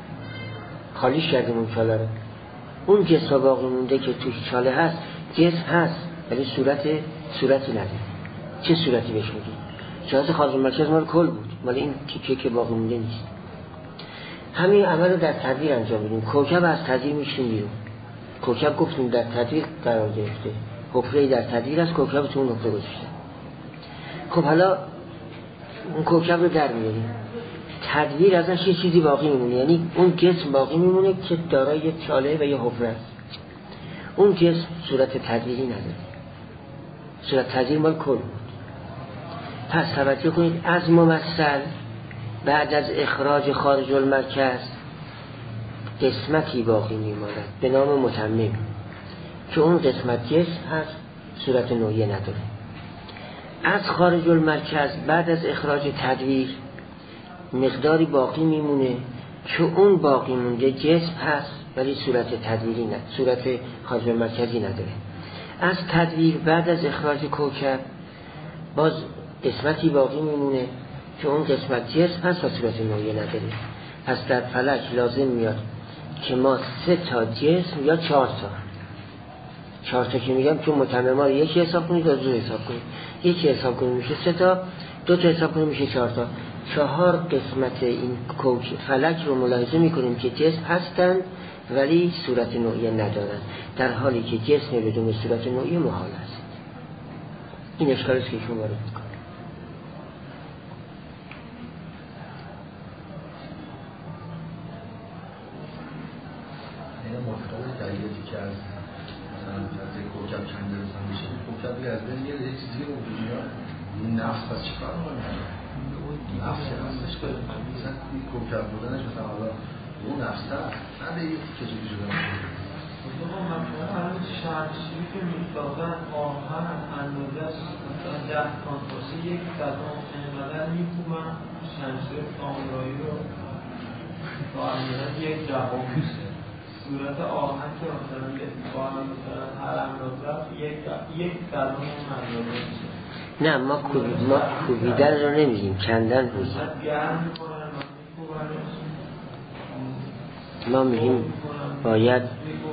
خالیش کردیم اون چاله رو. اون جسم باقی مونده که توش چاله هست، جسم هست ولی صورت صورتی نداره. چه صورتی بهش میگیم؟ صورت خارج المرکز مال کل بود، مال این تیکه که باقی مونده نیست. همین عمل رو در تدویر انجام بدیم. کوکب از تدویر میشیم بیرون. کوکب گفتیم در تدویر قرار گرفته، حفره‌ای در تدویر است، کوکب تو اون حفره گذاشته. خب حالا اون کوکب رو در میاریم، تدویر ازش یه چیزی باقی میمونه، یعنی اون جسم باقی میمونه که دارای یه چاله و یه حفره است. اون جسم صورت تدویری نداره، صورت تدویر مال کل بود. پس توجه کنید، از ممثل بعد از اخراج خارج المرکز قسمتی باقی میماند به نام متمم که اون قسمت جسم هست، صورت نوعیه نداره. از خارج المرکز بعد از اخراج تدویر مقداری باقی میمونه که اون باقی مونده جسم هست ولی صورت تدویری نه، صورت خارج المرکزی نداره. از تدویر بعد از اخراج کوکب باز قسمتی باقی میمونه که اون قسمت جسم هست و صورت نوعیه نداره. پس در فلک لازم میاد که ما سه تا جسم یا چهار تا چهار تا که میگم چون متمما رو یکی حساب کنید یا دو حساب کنید، یکی حساب کنید میشه سه تا، دو تا حساب کنید میشه چهار تا. چهار قسمت این کوک فلک رو ملاحظه میکنیم که جسم هستند ولی صورت نوعیه ندارن، در حالی که جسم بدون صورت نوعیه محال است. این اشکال است که ایشون وارد میکنه. این مطلب دلیلی که از مثلا از کوکب چند درصد میشه، کوکب دیگه از بین یه چیزی رو وجود میاد، این نفس پس چیکار میکنه؟ نفس هستش که مثلا این کوکب بودنش مثلا حالا اون نفس هست، نه دیگه چجوری شده میشه؟ مثلا مثلا شمشیری که میسازن آهن اندازش مثلا ده تان باشه، یک صدام اینقدر میکوبن شمشیر سامورایی رو با اندازش یک جواب میشه. صورت آهن که مثلا با مثلا هر اندازه یک یک صدام اندازه میشه. نه ما کوبیدن ما کوبیدن رو نمیگیم، کندن رو میگیم. ما میگیم باید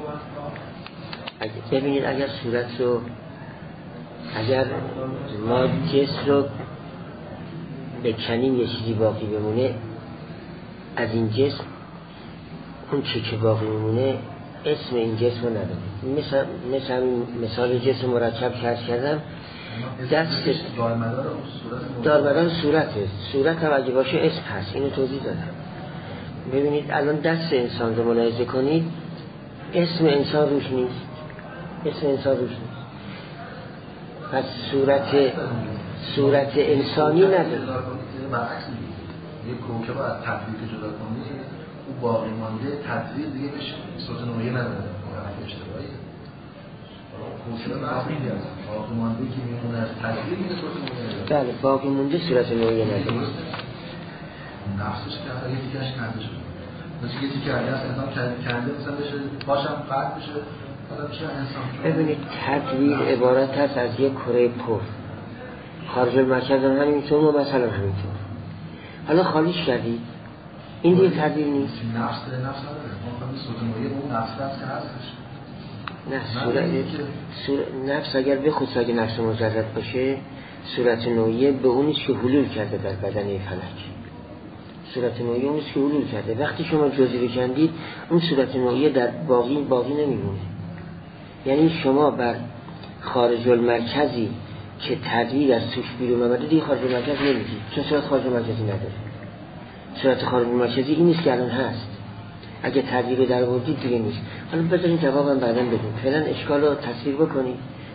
ببینید اگر صورت رو اگر ما جسم رو بکنیم یه چیزی باقی بمونه از این جسم، اون چی که باقی بمونه اسم این جسم رو نداریم. مثل مثل مثال جسم مرکب کرد کردم، دست دارمدار صورته، صورت هم اگه باشه اسم هست، اینو توضیح دادم. ببینید الان دست انسان رو ملاحظه کنید، اسم انسان روش نیست، اسم انسان روش نیست. پس صورت صورت انسانی نداره. برعکس یه کوکب از تطبیق جدا کنی او باقی مانده تطبیق دیگه بشه صورت نوعی نداره. اشتباهیه. کوکب باقی هست. باقی مانده که میمونه از تطبیق میشه صورت نوعی نداره. بله باقی مونده صورت نوعی نداره. نفسش که اگه دیگهش کنده شد. مثل یه تیکه اگه از انسان کنده مثلا بشه باشم قطع بشه حالا میشه انسان. ببینید تدویر عبارت هست از یک کره پر. خارج المرکز هم همینطور و مثلا همینطور. حالا خالیش کردید این دیگه تدویر نیست. نفس نفس نداره. ما خواهیم صورت نوعی اون نفس هست که هستش. نه صورت صورت نفس اگر به خود اگه نفس مجرد باشه صورت نوعی به اونیست که حلول کرده در بدن فلک. صورت نوعی اونیست که حلول کرده. وقتی شما جزئی بکندید اون صورت نوعی در باقی باقی نمیمونه. یعنی شما بر خارج المرکزی که تدویر از توش بیرون آمده دیگه خارج المرکز نمیگید، چون صورت خارج المرکزی نداره. صورت خارج المرکزی این نیست که الان هست. اگه تدویر رو در آوردید دیگه نیست. حالا بذارین جوابم بعداً بدیم. فعلا اشکال رو تصویر بکنید.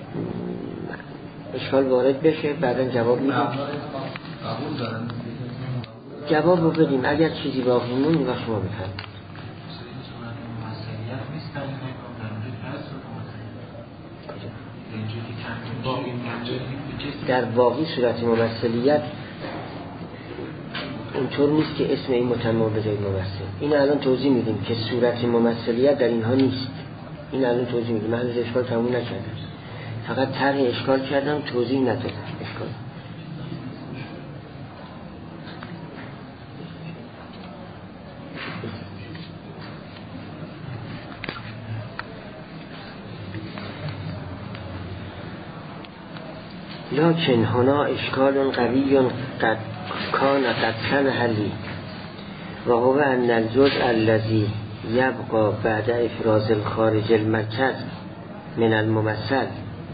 اشکال وارد بشه بعداً جواب میدیم. جواب رو بدیم. اگر چیزی باقی مون و شما بفرمایید. در باقی صورت ممثلیت اونطور نیست که اسم این متمم به جای ممثل. این الان توضیح میدیم که صورت ممثلیت در اینها نیست. این الان توضیح میدیم. من از اشکال تموم نکردم، فقط طرح اشکال کردم، توضیح ندادم اشکال. لکن هنا اشکال قوی قد کان قد تنحلی و هو ان الجزء الذي يبقى بعد افراز الخارج المرکز من الممثل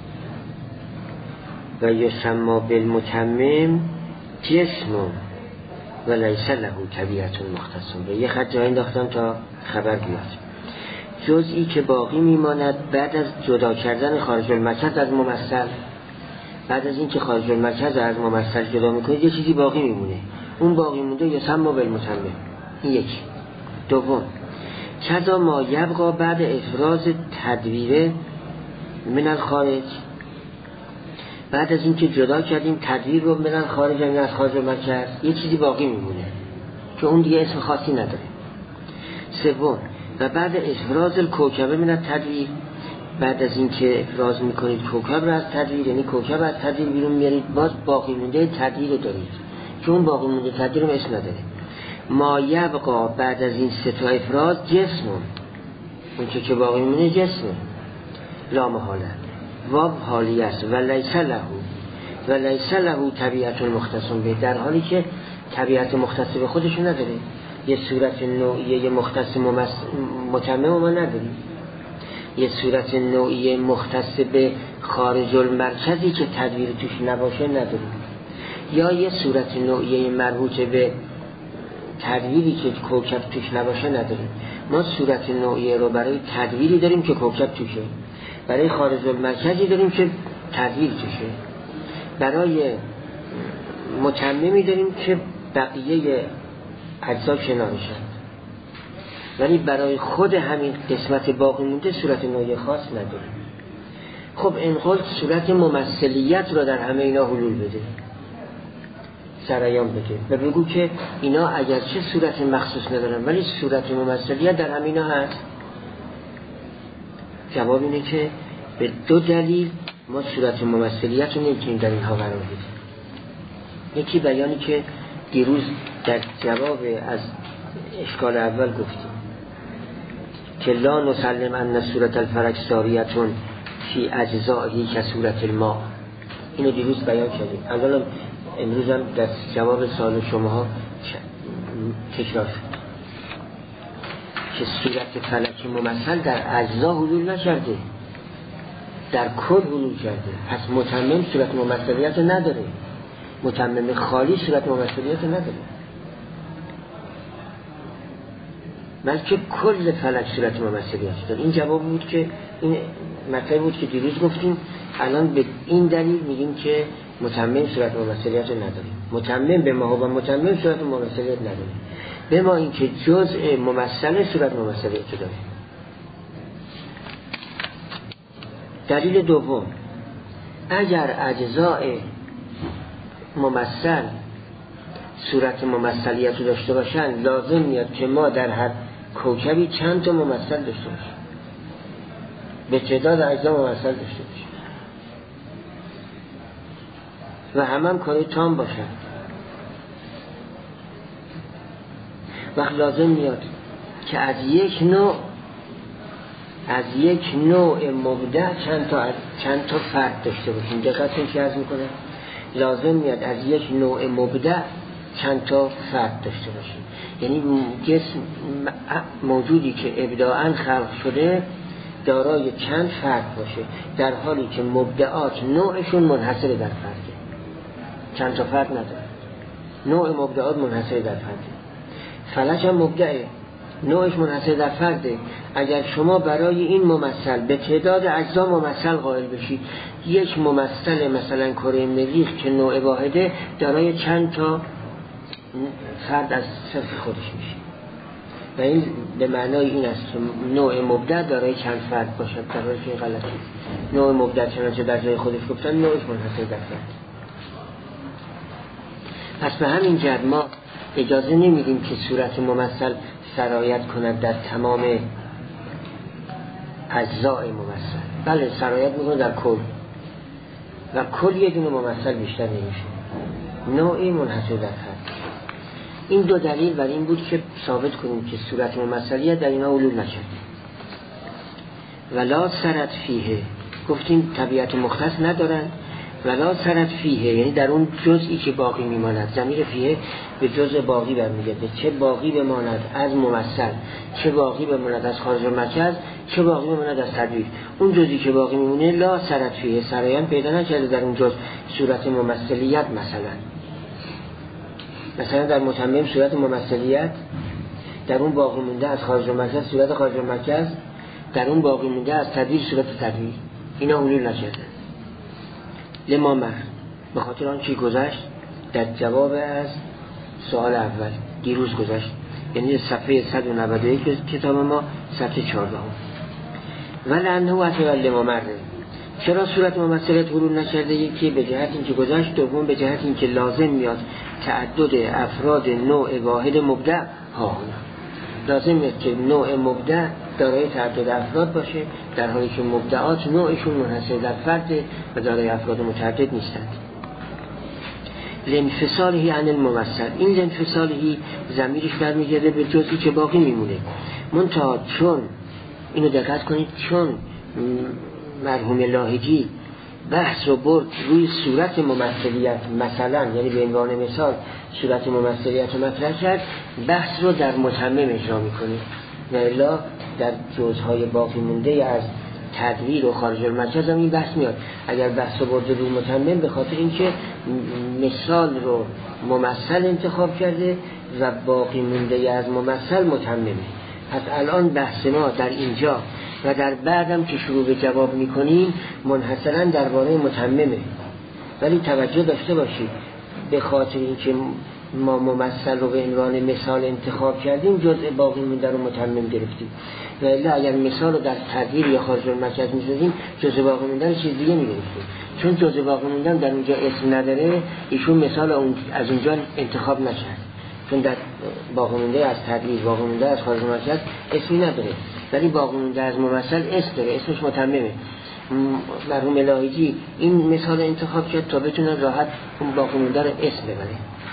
و یسمى بالمتمم جسم و لیس له طبیعت مختص به. یه خط جای انداختم تا خبر بیاد. جزئی که باقی میماند بعد از جدا کردن خارج المرکز از ممثل، بعد از این که خارج المرکز از ممثل جدا میکنید یه چیزی باقی میمونه. اون باقی مونده یسمى بالمتمم. این یکی. دوم کذا ما یبقى بعد افراز تدویر من الخارج، بعد از این که جدا کردیم تدویر رو من الخارج یعنی از خارج المرکز یه چیزی باقی میمونه که اون دیگه اسم خاصی نداره. سوم و بعد افراز الکوکبه من التدویر، بعد از این که افراز میکنید کوکب رو از تدویر یعنی کوکب از تدویر بیرون میارید باز باقی مونده تدویر رو دارید که اون باقی مونده تدویر رو اسم نداره. ما یبقا بعد از این سه تا افراز جسم، اون که که باقی مونده جسم لا محاله واب حالی است و لیس له و لیس له طبیعت مختص به، در حالی که طبیعت مختص به خودشون نداره. یه صورت نوعیه مختص متمم ما نداریم، یه صورت نوعی مختص به خارج المرکزی که تدویر توش نباشه نداریم، یا یه صورت نوعی مربوط به تدویری که کوکب توش نباشه نداریم. ما صورت نوعی رو برای تدویری داریم که کوکب توشه، برای خارج المرکزی داریم که تدویر توشه، برای متممی داریم که بقیه اجزا کنارشن، ولی برای خود همین قسمت باقی مونده صورت نوعی خاص نداریم. خب این قول صورت ممثلیت رو در همه اینا حلول بده، سرایان بده و بگو که اینا اگرچه صورت مخصوص ندارن ولی صورت ممثلیت در همه اینا هست. جواب اینه که به دو دلیل ما صورت ممثلیت رو نمیتونیم در اینها قرار بدیم. یکی بیانی که دیروز در جواب از اشکال اول گفتیم که لا نسلم ان صورت الفلک ساریتون فی اجزایی که صورت الماء، اینو دیروز بیان کردیم. اولا امروز هم در جواب سوال شما تکرار شد که صورت فلک ممثل در اجزا حلول نکرده، در کل حلول کرده. پس متمم صورت ممثلیت نداره، متمم خالی صورت ممثلیت نداره. بلکه کل فلک صورت ممثلیت داره. این جواب بود که این مطلب بود که دیروز گفتیم. الان به این دلیل میگیم که متمم صورت ممثلیت رو نداریم. متمم به ما و متمم صورت ممثلیت نداریم، به ما این که جزء ممثل صورت ممثلیت داره. دلیل دوم، اگر اجزاء ممثل صورت ممثلیت رو داشته باشن، لازم میاد که ما در هر کوکبی چند تا ممثل داشته باشیم، به تعداد اجزا ممثل داشته باشیم و همه هم کاره تام باشن. وقت لازم میاد که از یک نوع از یک نوع مبدع چند تا چند تا فرد داشته باشیم. دقیقاً چی عرض میکنه؟ لازم میاد از یک نوع مبدع چند تا فرد داشته باشیم. یعنی جسم موجودی که ابداعاً خلق شده دارای چند فرد باشه، در حالی که مبدعات نوعشون منحصر در فرده، چند تا فرد نداره. نوع مبدعات منحصر در فرده. فلک هم مبدعه، نوعش منحصر در فرده. اگر شما برای این ممثل به تعداد اجزا ممثل قائل بشید، یک ممثل مثلا کره مریخ که نوع واحده دارای چند تا فرد از صرف خودش میشه و این به معنای این است که نوع مبدع دارای چند فرد باشد، در حالی که این غلطه. نوع مبدع چنانچه در جای خودش گفتن نوعش منحصر در فرد. پس به همین جهت ما اجازه نمیدیم که صورت ممثل سرایت کند در تمام اجزای ممثل. بله سرایت میکنه در کل و کل یه دونه ممثل بیشتر نمیشه، نوعی منحصر در فرد. این دو دلیل برای این بود که ثابت کنیم که صورت ممثلیت در اینا علول نشد. ولا سرت فیه، گفتیم طبیعت مختص ندارن. ولا سرت فیه یعنی در اون جزئی که باقی میماند. ضمیر فیه به جزء باقی برمیگرده، چه باقی بماند از ممثل، چه باقی بماند از خارج مرکز، چه باقی بماند از تدویر. اون جزئی که باقی میمونه لا سرت فیه، سرایان پیدا نکرده در اون جزء صورت ممثلیت. مثلا مثلا در متمم صورت ممثلیت، در اون باقی مونده از خارج مرکز صورت خارج مرکز، در اون باقی مونده از تدویر صورت تدویر. اینا حلول نکرده. لما مر، به خاطر آن چی گذشت در جواب از سوال اول دیروز گذشت، یعنی صفحه صد و نود و یک کتاب ما صفحه چهارده. ولعنه و اثر لما مر، چرا صورت ممثلیت حلول نکرده؟ یکی به جهت این که گذشت، دوم به جهت این که لازم میاد تعدد افراد نوع واحد مبدع ها. لازم میاد که نوع مبدع دارای تعدد افراد باشه، در حالی که مبدعات نوعشون منحصر در فرد و دارای افراد متعدد نیستند. لانفصاله عن الممثل، این لانفصاله ضمیرش برمیگرده به جزئی که باقی میمونه. منتها چون اینو دقت کنید، چون مرحوم لاهیجی بحث رو برد روی صورت ممثلیت، مثلا یعنی به عنوان مثال صورت ممثلیت رو مطرح کرد، بحث رو در متمم اجرا میکنه و الا در جزهای باقی مونده از تدویر و خارج المرکز هم این بحث میاد. اگر بحث رو برده روی متمم به خاطر اینکه مثال رو ممثل انتخاب کرده و باقی مونده از ممثل متممه. پس الان بحث ما در اینجا و در بعدم که شروع به جواب میکنیم منحصرا درباره متممه. ولی توجه داشته باشید، به خاطر اینکه ما ممثل رو به عنوان مثال انتخاب کردیم جزء باقی مونده رو متمم گرفتیم، و الا اگر مثال رو در تدویر یا خارج المرکز می‌ذاریم جزء باقی مونده رو چیز دیگه می‌گرفتیم. چون جزء باقی مونده در اونجا اسم نداره، ایشون مثال از اونجا انتخاب نکرد، چون در باقی مونده از تدویر، باقی مونده از خارج المرکز اسمی نداره، ولی باقی مونده از ممثل اسم داره، اسمش متممه. مرحوم لاهیجی این مثال انتخاب کرد تا بتونه راحت اون باقی مونده رو اسم ببره.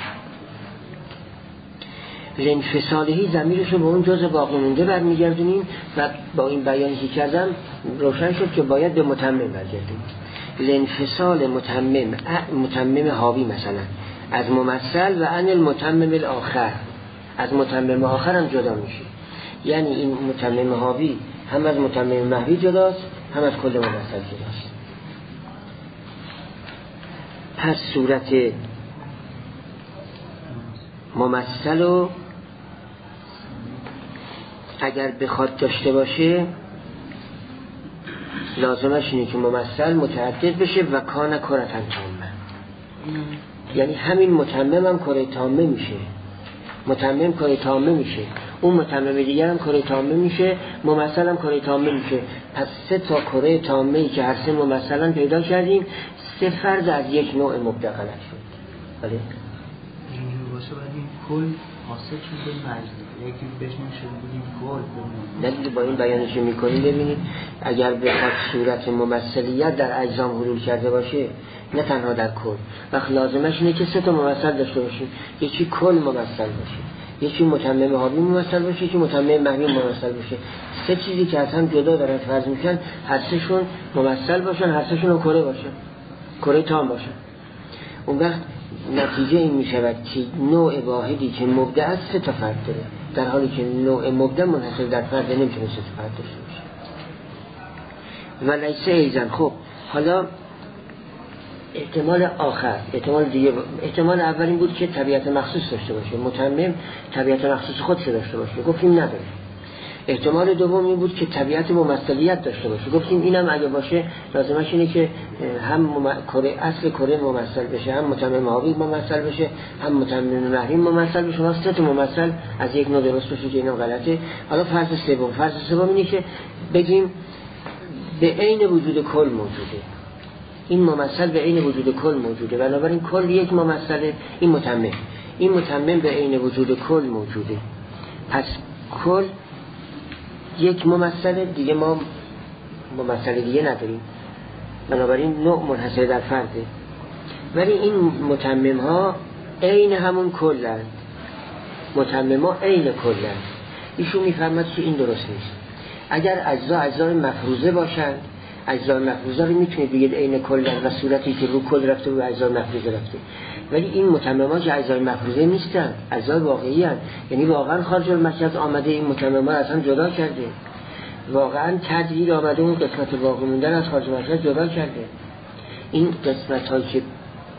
لانفصالهی ضمیرش رو به اون جزء باقی مونده برمیگردونیم و با این بیانی که کردم روشن شد که باید به متمم برگردیم. لانفصال متمم، متمم حاوی مثلا از ممثل و عن المتمم الاخر، از متمم آخر هم جدا میشه. یعنی این متمم حاوی هم از متمم محوی جداست، هم از کل ممثل جداست. پس صورت ممثل و اگر بخواد داشته باشه لازمش اینه که ممثل متعدد بشه و کان کرتن تامه، یعنی همین متمم هم کره تامه میشه، متمم کره تامه میشه، اون متمم دیگر هم کره تامه میشه، ممثل هم کره تامه میشه. پس سه تا کره تامه ای که هر سه ممثلا پیدا کردیم، سه فرد از یک نوع مبدع غلط شد. بله اینجور باشه باید این کل حاصل شده مجموع، یکی بهشون شده بودیم کل دلیل با این بیانشو میکنیم. ببینید اگر بخواد صورت ممثلیت در اجزام حلول کرده باشه، نه تنها در کل، وقت لازمش اینه که سه تا ممثل داشته باشیم، یکی کل ممثل باشه، یکی متمم حاوی ممثل باشه، یکی متمم محوی ممثل باشه. سه چیزی که از هم جدا دارن فرض میشن، هر سهشون ممثل باشن، هر سهشون کره باشن، کره تام باشن. اون وقت نتیجه این میشود که نوع واحدی که مبدع است سه تا فرد داره، در حالی که نوع مبدع منحصر در فرد نمیتونه سه تا فرد داشته باشه. و لیسه ایزن. خب حالا احتمال آخر، احتمال دیگه، احتمال اول این بود که طبیعت مخصوص داشته باشه، متمم طبیعت مخصوص خودش داشته باشه، گفتیم نداره. احتمال دوم این بود که طبیعت ممثلیت داشته باشه، گفتیم اینم اگه باشه لازمش اینه که هم مم... کره اصل کره ممثل بشه، هم متمم حاوی ممثل بشه، هم متمم محوی ممثل بشه. واسه سه تا ممثل از یک نوع درست بشه که اینم غلطه. حالا فرض سوم، فرض سوم اینه که بگیم به عین وجود کل موجوده، این ممثل به عین وجود کل موجوده، بنابراین کل یک ممثله، این متمم، این متمم به عین وجود کل موجوده، پس کل یک ممثله دیگه، ما ممثل دیگه نداریم، بنابراین نوع منحصر در فرده. ولی این متمم ها عین همون کلن، متمم ها عین کلن. ایشون میفرماد که این درست نیست. اگر اجزا اجزای مفروضه باشند، اجزای مفروضه رو میتونید بگید عین کلن و صورتی که رو کل رفته رو اجزای مفروضه رفته. ولی این متمم ها که اجزای مفروضه نیستن، اجزای واقعی هستند، یعنی واقعا خارج المرکز آمده، این متمم ها اصلا جدا کرده، واقعا تدبیر آمده اون قسمت واقع موندن از خارج مرکز جدا کرده. این قسمت هایی که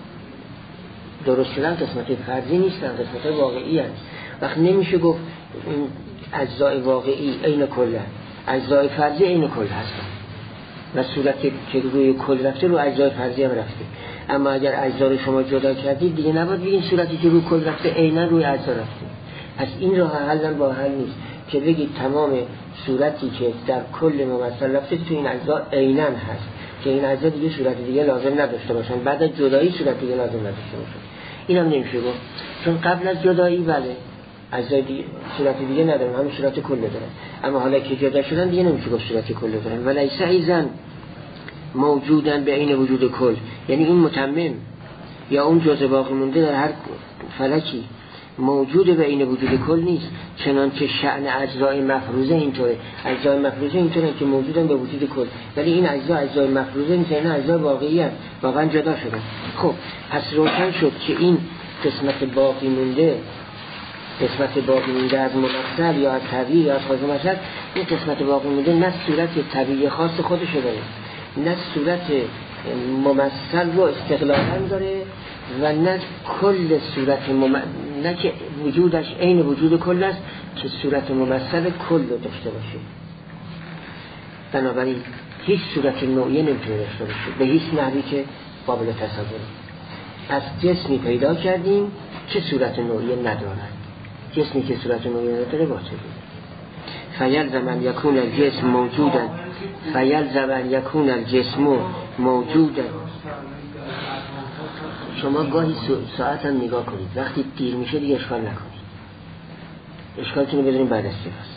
درست شدن قسمت فرضی نیستن، قسمت های واقعی هستند. وقت نمیشه گفت این اجزای واقعی عین کلن، اجزای فرضی عین کل هستن و صورتی که روی کل رفته رو اجزای فرضی هم رفته. اما اگر اجزا رو شما جدا کردید دیگه نباید بگین صورتی که روی کل رفته عینا روی اجزا رفته. پس این راه حل با حل نیست که بگید تمام صورتی که در کل ممثل رفته تو این اجزا عینا هست، که این اجزا دیگه صورت دیگه لازم نداشته باشن، بعد از جدایی صورت دیگه لازم نداشته باشن. اینم نمیشه گفت، چون قبل از جدایی بله اجزای دیگه صورت دیگه ندارن، همون صورت کل دارن، اما حالا که جدا شدن دیگه نمیشه گفت صورت کل دارن. ولیس ایزن موجودن به عین وجود کل، یعنی این متمم یا اون جزء باقی مونده در هر فلکی موجود به عین وجود کل نیست، چنانچه شأن اجزای مفروضه اینطوره. اجزای مفروضه اینطوره که موجودن به وجود کل، ولی این اجزا اجزای مفروضه نیست، این اجزا واقعی هست، واقعا جدا شدن. خب پس روشن شد که این قسمت باقی مونده، قسمت باقی مونده از ممثل یا از طبیعی یا از خارج ممثل، این قسمت باقی مونده نه صورت طبیعی خاص خودشو داره، نه صورت ممثل رو استقلالا داره و نه کل صورت مم... نه که وجودش عین وجود کل است که صورت ممثل کل رو داشته باشه. بنابراین هیچ صورت نوعی نمیتونه داشته باشه به هیچ نحوی که قابل تصور. پس جسمی پیدا کردیم که صورت نوعی ندارد، جسمی که صورت نوعی نداره باطله. فیلزم ان یکون الجسم موجودا، فیلزم ان یکون الجسم موجودا. شما گاهی ساعت هم نگاه کنید، وقتی دیر میشه دیگه اشکال نکنید، اشکالتون رو بذاریم بعد از سپس.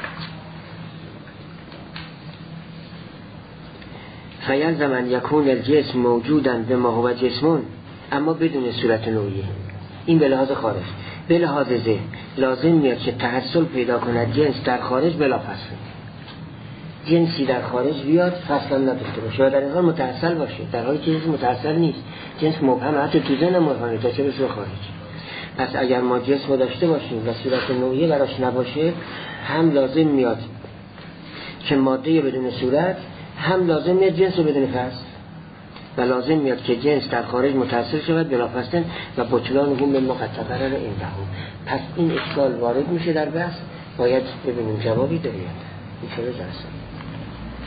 فیلزم ان یکون الجسم موجودا بما هو جسمون، اما بدون صورت نوعیه. این به لحاظ خارج. به لحاظ ذهن لازم میاد که تحصل پیدا کند جنس در خارج بلا فصل، جنسی در خارج بیاد فصلا نداشته باشه و در این حال متحصل باشه، در حالی که جنس متحصل نیست، جنس مبهم، حتی تو ذهن مبهمه تا چه بشه خارج. پس اگر ما جسم داشته باشیم و صورت نوعی براش نباشه، هم لازم میاد که ماده بدون صورت، هم لازم میاد جنس بدون فصل، و لازم میاد که جنس در خارج متأثر شود بلا فصل و بطلان هم به مقطع قرار این دهم. پس این اشکال وارد میشه در بحث باید ببینیم جوابی داریم این چرا جلسه